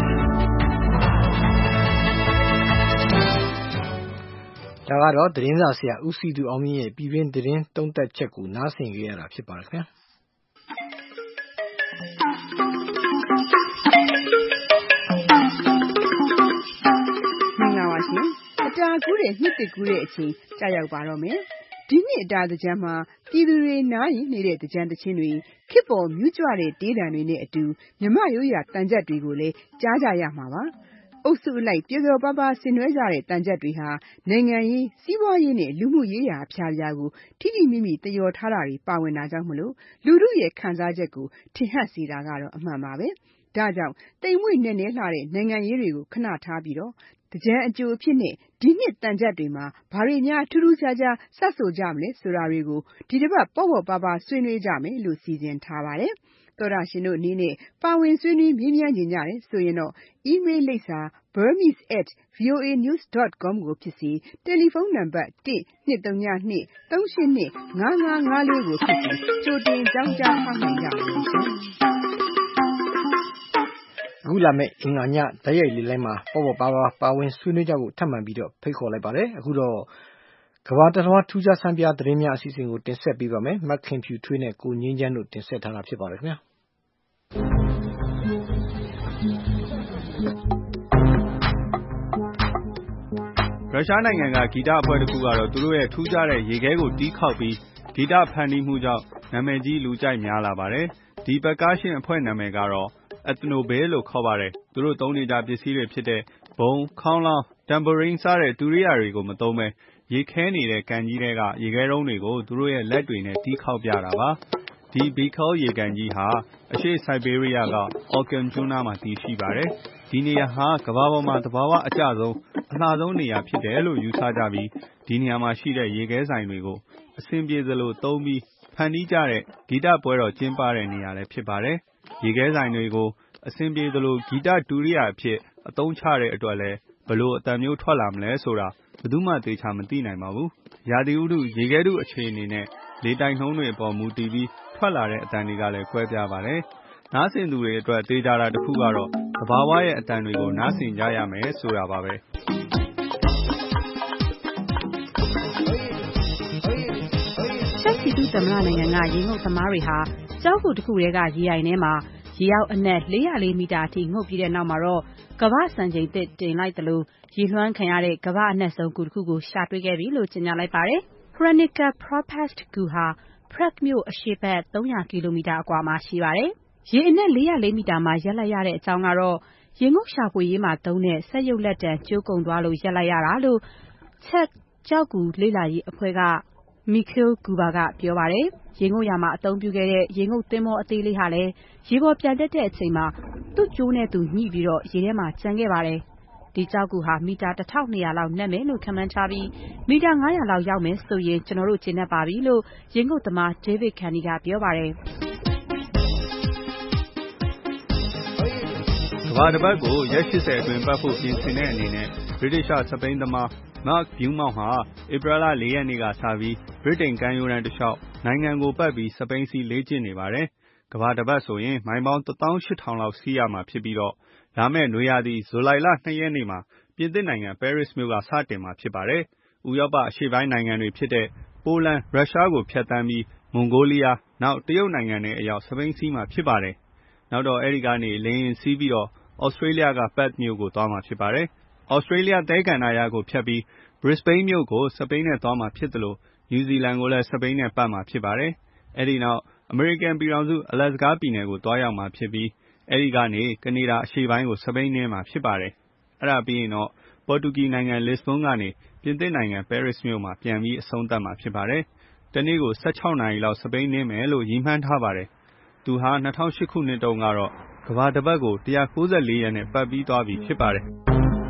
ဒါကတော့သတင်းစာဆရာဦးစီသူအောင်မြင့်ရဲ့ပြည်တွင်းသတင်းသုံးသပ်ချက်ကိုနားဆင်ကြရတာဖြစ်ပါတယ်ခင်ဗျာမင်္ဂလာပါရှင်အတာကူးတဲ့နှစ်တကူးတဲ့အချိန်ကြာရောက်ပါတော့မယ်ဒီနှစ်အတာသကြံမှာပြည်သူတွေနားရင်နေတဲ့သကြံတခြင်းတွေခေတ်ပေါ်မြူးကြွတဲ့တေးတံတွေနဲ့အတူမြမရိုးရာတန်ကြက်တွေကိုလည်းကြားကြရမှာပါအုပ်စုလိုက်ပြေကျော်ပါပါဆင်နွှဲကြတဲ့တန်ကြက်တွေဟာနိုင်ငံရေးစီးပွားရေးနဲ့လူမှုရေးရာအဖျားပြားကိုထိထိမိမိတယောထားတာတွေပါဝင်တာကြောင့်မလို့လူထုရဲ့ခံစားချက်ကိုထင်ဟပ်စေတာကတော့အမှန်ပါပဲဒါကြောင့်တိမ်မွေ့နဲ့နဲလှတဲ့နိုင်ငံရေးတွေကိုခဏထားပြီးတော့တကြံအကျိုးအဖြစ်နဲ့ဒီနှစ်တန်ကြက်တွေမှာဘာတွေများထူးထူးခြားခြားစက်ဆိုကြမလဲဆိုတာတွေကိုဒီတစ်ပတ်ပေါ့ပေါ့ပါပါဆွေးနွေးကြမယ်လို့စီစဉ်ထားပါတယ်တော်ရရှင်တို့အနေနဲ့ပါဝင်ဆွေးနွေးမြင်းမြန်းကြတယ်ဆိုရင်တော့ email လိပ်စာ burmese at voa news dot com ကိုဖြစ်စီတယ်လီဖုန်းနံပါတ် one two three two three eight two five five fourကိုဖြစ်စီကြိုတင်ကြောင်းကြားထားနိုင်ကြပါလိမ့်ရှင်အခုလာမယ့်အင်္ဂါညဓာတ်ရိုက်လေးလိုင်းမှာပေါ့ပေါ့ပါပါပါဝင်ဆွေးနွေးကြဖို့ထပ်မံပြီးတော့ဖိတ်ခေါ်လိုက်ပါတယ်အခုတော့ကမ္ဘာတလွှားထူးခြားဆန်းပြသတင်းများအစီအစဉ်ကိုတင်ဆက်ပေးပါမယ်မခင်ဖြူထွေးနဲ့ကိုငင်းချမ်းတို့တင်ဆက်ထားတာဖြစ်ပါတယ်ခင်ဗျာရုရှားနိုင်ငံကဂီတအဖွဲ့တစ်ခုကတော့သူတို့ရဲ့ထူးခြားတဲ့ရေခဲကိုတီးခေါက်ပြီးဂီတဖန်တီးမှုကြောင့်နာမည်ကြီးလူကြိုက်များလာပါတယ်ဒီပကားရှင်အဖွဲ့နာမည်ကတော့ Ethnobear လို့ခေါ်ပါတယ်သူတို့သုံးနေကြပစ္စည်းတွေဖြစ်တဲ့ဘုံခေါင်းလောင်းတမ်ဘရင်းစတဲ့ဒူရိယာတွေကိုမသုံးပဲရေခဲနေတဲ့ကန်ကြီးတွေကရေခဲတုံးတွေကိုသူတို့ရဲ့လက်တွေနဲ့တီးခေါက်ပြတာပါဒီ Baikal ရေကန်ကြီးဟာအရှေ့ Siberia က Orkhon ကျွန်းနားမှာတည်ရှိပါတယ်ဒီနေရာဟာကမ္ဘာပေါ်မှာသဘာဝအကျဆုံးအလှဆုံးနေရာဖြစ်တယ်လို့ယူဆကြပြီးဒီနေရာမှာရှိတဲ့ရေခဲဆိုင်တွေကိုအဆင်ပြေသလိုသုံးပြီးဖန်တီးကြတဲ့ဂီတပွဲတော်ကျင်းပတဲ့နေရာလည်းဖြစ်ပါတယ်ရေခဲဆိုင်တွေကိုအဆင်ပြေသလိုဂီတဒူရိယာအဖြစ်အသုံးချတဲ့အတွက်လည်းဘလို့အတန်မျိုးထွက်လာမလဲဆိုတာဘယ်သူမှသေချာမသိနိုင်ပါဘူးရာသီဥတုရေခဲတုအခြေအနေနဲ့လေတိုက်နှုန်းတွေအပေါ်မူတည်ပြီးထွက်လာတဲ့အတန်တွေကလည်းကွဲပြားပါတယ်နားဆင်သူတွေအတွက်သေချာတာတစ်ခုကတော့သဘာဝရဲ့အတန်တွေကိုနားဆင်ကြရမယ်ဆိုတာပါပဲချက်စီတူသမ္မတနိုင်ငံကရေငုပ်သမားတွေဟာကျောက်ကူတစ်ခုတည်းကရေအိုင်ထဲမှာရေအောက်အနက်four hundred fourမီတာအထိငုပ်ပြီးတဲ့နောက်မှာတော့ကမ္ဘာ့စံချိန်သစ်တင်လိုက်သလိုရေလွှမ်းခံရတဲ့ကမ္ဘာအနက်ဆုံးကူတစ်ခုကိုရှာတွေ့ခဲ့ပြီလို့ကြေညာလိုက်ပါတယ်။ Kranika Propast ကူဟာ Prague မြို့အရှေ့ဘက်three hundredကီလိုမီတာအကွာမှာရှိပါတယ်။ရေအနက်four hundred fourမီတာမှာရပ်လိုက်ရတဲ့အကြောင်းကတော့ရေငုပ်ရှာဖွေရေးမှာသုံးတဲ့စက်ရုပ်လက်တံကျိုးကုန်သွားလို့ရပ်လိုက်ရတာလို့ချက်ကျောက်ကူလေ့လာရေးအဖွဲ့က Mikhail Kuba ကပြောပါတယ်။ရေငုပ်ရာမှာအသုံးပြုခဲ့တဲ့ရေငုပ်သင်္ဘောအသေးလေးဟာလည်းရေပေါ်ပြန်တက်တဲ့အချိန်မှာသူ့ကျိုးနဲ့သူညှိပြီးတော့ရေထဲမှာကျန်ခဲ့ပါတယ်။ဒီကျောက်ကူဟာမီတာတစ်ထောင့်နှစ်ရာလောက်နက်မယ်လို့ခန့်မှန်းထားပြီးမီတာငါးရာလောက်ရောက်မယ်ဆိုရင်ကျွန်တော်တို့ကျေနပ်ပါပြီလို့ရေငုပ်သမား David Canny ကပြောပါတယ်။ကမ္ဘာတစ်ပတ်ကိုရက်၈၀အတွင်းပတ်ဖို့ပြင်ဆင်တဲ့အနေနဲ့ဗြိတိရှစပိန်သမား Mark Beaumont ဟာဧပြီလ၄ရက်နေ့ကစပြီးဗြိတိန်ကမ်းရိုးတန်းတစ်လျှောက်နိုင်ငံကိုပတ်ပြီးစပိန်စီလေ့ကျင့်နေပါတယ်။ကမ္ဘာတစ်ပတ်ဆိုရင်မိုင်ပေါင်းတစ်သောင်းရှစ်ထောင်လောက်စီးရမှာဖြစ်ပြီးတော့လာမယ့်နွေရာသီဇူလိုင်လ၂ရက်နေ့မှာပြင်သစ်နိုင်ငံပဲရစ်မြို့ကစတင်မှာဖြစ်ပါတယ်။ဥရောပအရှေ့ပိုင်းနိုင်ငံတွေဖြစ်တဲ့ပိုလန်၊ရုရှားကိုဖြတ်သန်းပြီးမွန်ဂိုလီးယားနောက်တရုတ်နိုင်ငံတွေအရောက်စပိန်စီးမှာဖြစ်ပါတယ်။နောက်တော့အဲဒီကနေလေယာဉ်စီးပြီးတော့ဩစတြေးလျက Perth မြို့ကိုသွားမှာဖြစ်ပါတယ်။ဩစတြေးလျသဲကန္တာရကိုဖြတ်ပြီး Brisbane မြို့ကိုစပိန်နဲ့သွားမှာဖြစ်သလိုနယူးဇီလန်ကိုလည်းစပိန်နဲ့ပတ်မှာဖြစ်ပါတယ်။အဲဒီနောက်အမေရိကန်ပြည်ထောင်စုအလက်စကာပြည်နယ်ကိုသွားရောက်မှာဖြစ်ပြီးအဲဒီကနေကနေဒါအရှေ့ပိုင်းကိုစပိန်နဲ့မှာဖြစ်ပါတယ်။အဲဒါပြီးရင်တော့ပေါ်တူဂီနိုင်ငံလစ်ဘွန်းကနေပြင်သစ်နိုင်ငံပဲရစ်မြို့မှာပြန်ပြီးအဆုံးသတ်မှာဖြစ်ပါတယ်။တနေ့ကို၁၆နာရီလောက်စပိန်နဲ့မယ်လို့ရည်မှန်းထားပါတယ်။သူဟာ၂၀၀၈ခုနှစ်တုန်းကတော့ကမ္ဘာတစ်ပတ်ကို၁၉၄ရက်နဲ့ပတ်ပြီးသွားပြီဖြစ်ပါတယ်။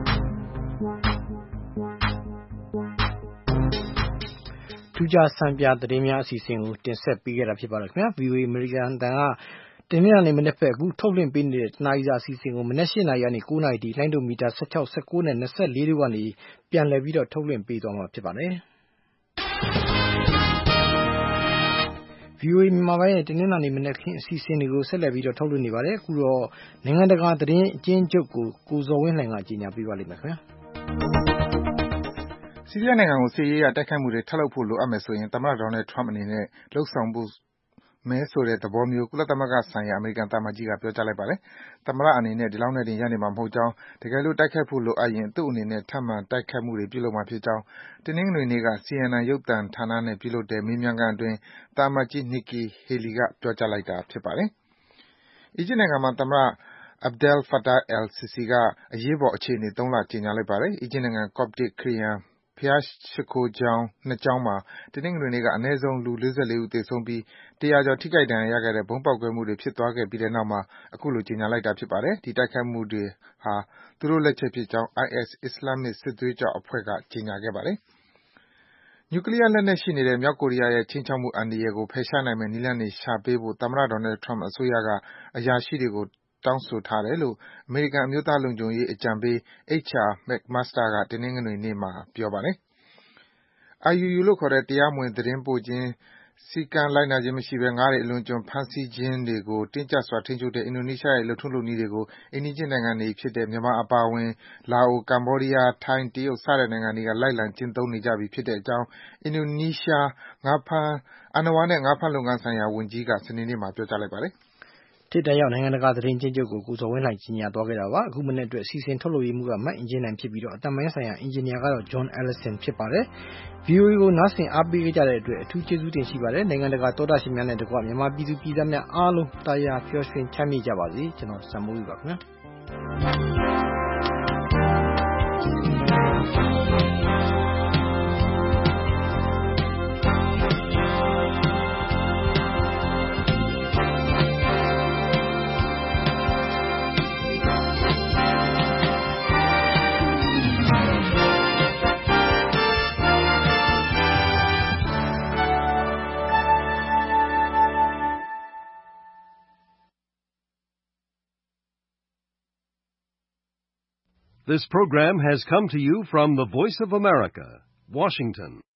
ထူးခြားစံပြသတင်းများအစီအစဉ်ကိုတင်ဆက်ပေးခဲ့တာဖြစ်ပါတယ်ခင်ဗျာ ဗွီအိုအေ အမေရိကန်အသံကတင်းနေ့နေ့မနေ့ဖက်အခုထုတ်လွှင့်ပေးနေတဲ့တနားရီစာအစီအစဉ်ကိုမနေ့၈နာရီကနေ၉နာရီထိလိုင်းဒိုမီတာ၁၆ ၁၉နဲ့၂၄တို့ကနေပြန်လည်ပြီးတော့ထုတ်လွှင့်ပေးသွားမှာဖြစ်ပါတယ်။ဗွီအိုအေမြန်မာပိုင်းရဲ့တင်းနေ့နေ့မနေ့ခင်းအစီအစဉ်တွေကိုဆက်လက်ပြီးတော့ထုတ်လွှင့်နေပါတယ်အခုတော့နိုင်ငံတကာသတင်းအကျဉ်းချုပ်ကိုကိုဇော်ဝင်းလှိုင်ကကြီးညာပေးပါလိမ့်မယ်ခင်ဗျာဆီးရီးယားနိုင်ငံကိုစစ်ရေးအရတိုက်ခိုက်မှုတွေထပ်လုပ်ဖို့လိုအပ်မယ်ဆိုရင်သမ္မတ Donald Trump အနေနဲ့လုပ်ဆောင်ဖို့မဲဆိုတဲ့သဘောမျိုးကုလသမဂ္ဂဆိုင်ရာအမေရိကန်သံအမတ်ကြီးကပြောကြားလိုက်ပါတယ်။သမ္မတအနေနဲ့ဒီလောက်နဲ့တင်ရပ်နေမှာမဟုတ်ကြောင်းတကယ်လို့တိုက်ခိုက်ဖို့လိုအပ်ရင်သူ့အနေနဲ့ထပ်မံတိုက်ခိုက်မှုတွေပြုလုပ်မှာဖြစ်ကြောင်းတနင်္ဂနွေနေ့က C N N ရုပ်သံဌာနနဲ့ပြုလုပ်တဲ့မေးမြန်းခန်းအတွင်းသံအမတ်ကြီး Nikki Haley ကပြောကြားလိုက်တာဖြစ်ပါတယ်။အီဂျစ်နိုင်ငံမှာသမ္မတ Abdel Fattah al-Sisi ကအရေးပေါ်အခြေအနေသုံးလကြေညာလိုက်ပါတယ်။အီဂျစ်နိုင်ငံ Coptic ခရစ်ယာန်ဘုရားရှိခိုးကျောင်းနှစ်ကျောင်းမှာတနင်္ဂနွေနေ့ကအနည်းဆုံးလူ၄၄ဦးသေဆုံးပြီးတရာကျော်ထိခိုက်ဒဏ်ရာရခဲ့တဲ့ဗုံးပေါက်ကွဲမှုတွေဖြစ်သွားခဲ့ပြီးတဲ့နောက်မှာအခုလိုကြေညာလိုက်တာဖြစ်ပါတယ်။ဒီတိုက်ခိုက်မှုတွေဟာသူတို့လက်ချက်ဖြစ်ကြောင်း I S အစ္စလာမ်မစ်စစ်သွေးကြွအဖွဲ့ကကြေညာခဲ့ပါတယ်။နျူကလီးယားလက်နက်ရှိနေတဲ့မြောက်ကိုရီးယားရဲ့ခြိမ်းခြောက်မှုအန္တရာယ်ကိုဖယ်ရှားနိုင်မယ့်နည်းလမ်းတွေရှာပေးဖို့သမ္မတ Donald Trump အစိုးရကအရာရှိတွေကိုတောင်းဆိုထားတယ်လို့အမေရိကန်အမျိုးသားလုံခြုံရေးအကြံပေး H R McMaster ကတနင်္ဂနွေနေ့မှာပြောပါတယ်။ I U U လို့ခေါ်တဲ့တရားမဝင်သတင်းပို့ခြင်း၊စည်းကမ်းလိုက်နာခြင်းမရှိဘဲငါးတွေအလွန်အကျွံဖမ်းဆီးခြင်းတွေကိုတင်းကျပ်စွာထိန်းချုပ်တဲ့အင်ဒိုနီးရှားရဲ့လုပ်ထုံးလုပ်နည်းတွေကိုအိမ်နီးချင်းနိုင်ငံတွေဖြစ်တဲ့မြန်မာအပါအဝင်လာအို၊ကမ္ဘောဒီးယား၊ထိုင်း၊တရုတ်စတဲ့နိုင်ငံတွေကလိုက်လံကျင့်သုံးနေကြပြီဖြစ်တဲ့အကြောင်းအင်ဒိုနီးရှားငါးဖမ်းအဏ္ဏဝါနဲ့ငါးဖမ်းလုပ်ငန်းဆိုင်ရာဝန်ကြီးကစနေနေ့မှာပြောကြားလိုက်ပါတယ်။ထိပ်တန်းရောက်နိုင်ငံတကာသတင်းအကျဉ်းချုပ်ကိုကိုဇော်ဝင်းလှိုင်ကြီးညာသွားခဲ့တာပါအခုမနေ့အတွက်စီစဉ်ထုတ်လုပ်ရေးမှုကမတ်အင်ဂျင်နိုင်ဖြစ်ပြီးတော့အတမန်ဆိုင်ရာအင်ဂျင်နီယာကတော့ John Ellison ဖြစ်ပါတယ်။ V O A ကိုနားဆင်အားပေးကြတဲ့အတွက်အထူးကျေးဇူးတင်ရှိပါတယ်နိုင်ငံတကာသောတာရှင်များနဲ့တကွမြန်မာပြည်သူပြည်သားများအားလုံးတာယာပျော်ရွှင်ချမ်းမြေ့ကြပါစေကျွန်တော်စံမိုးယူပါခင်ဗျာ This program has come to you from the Voice of America, Washington.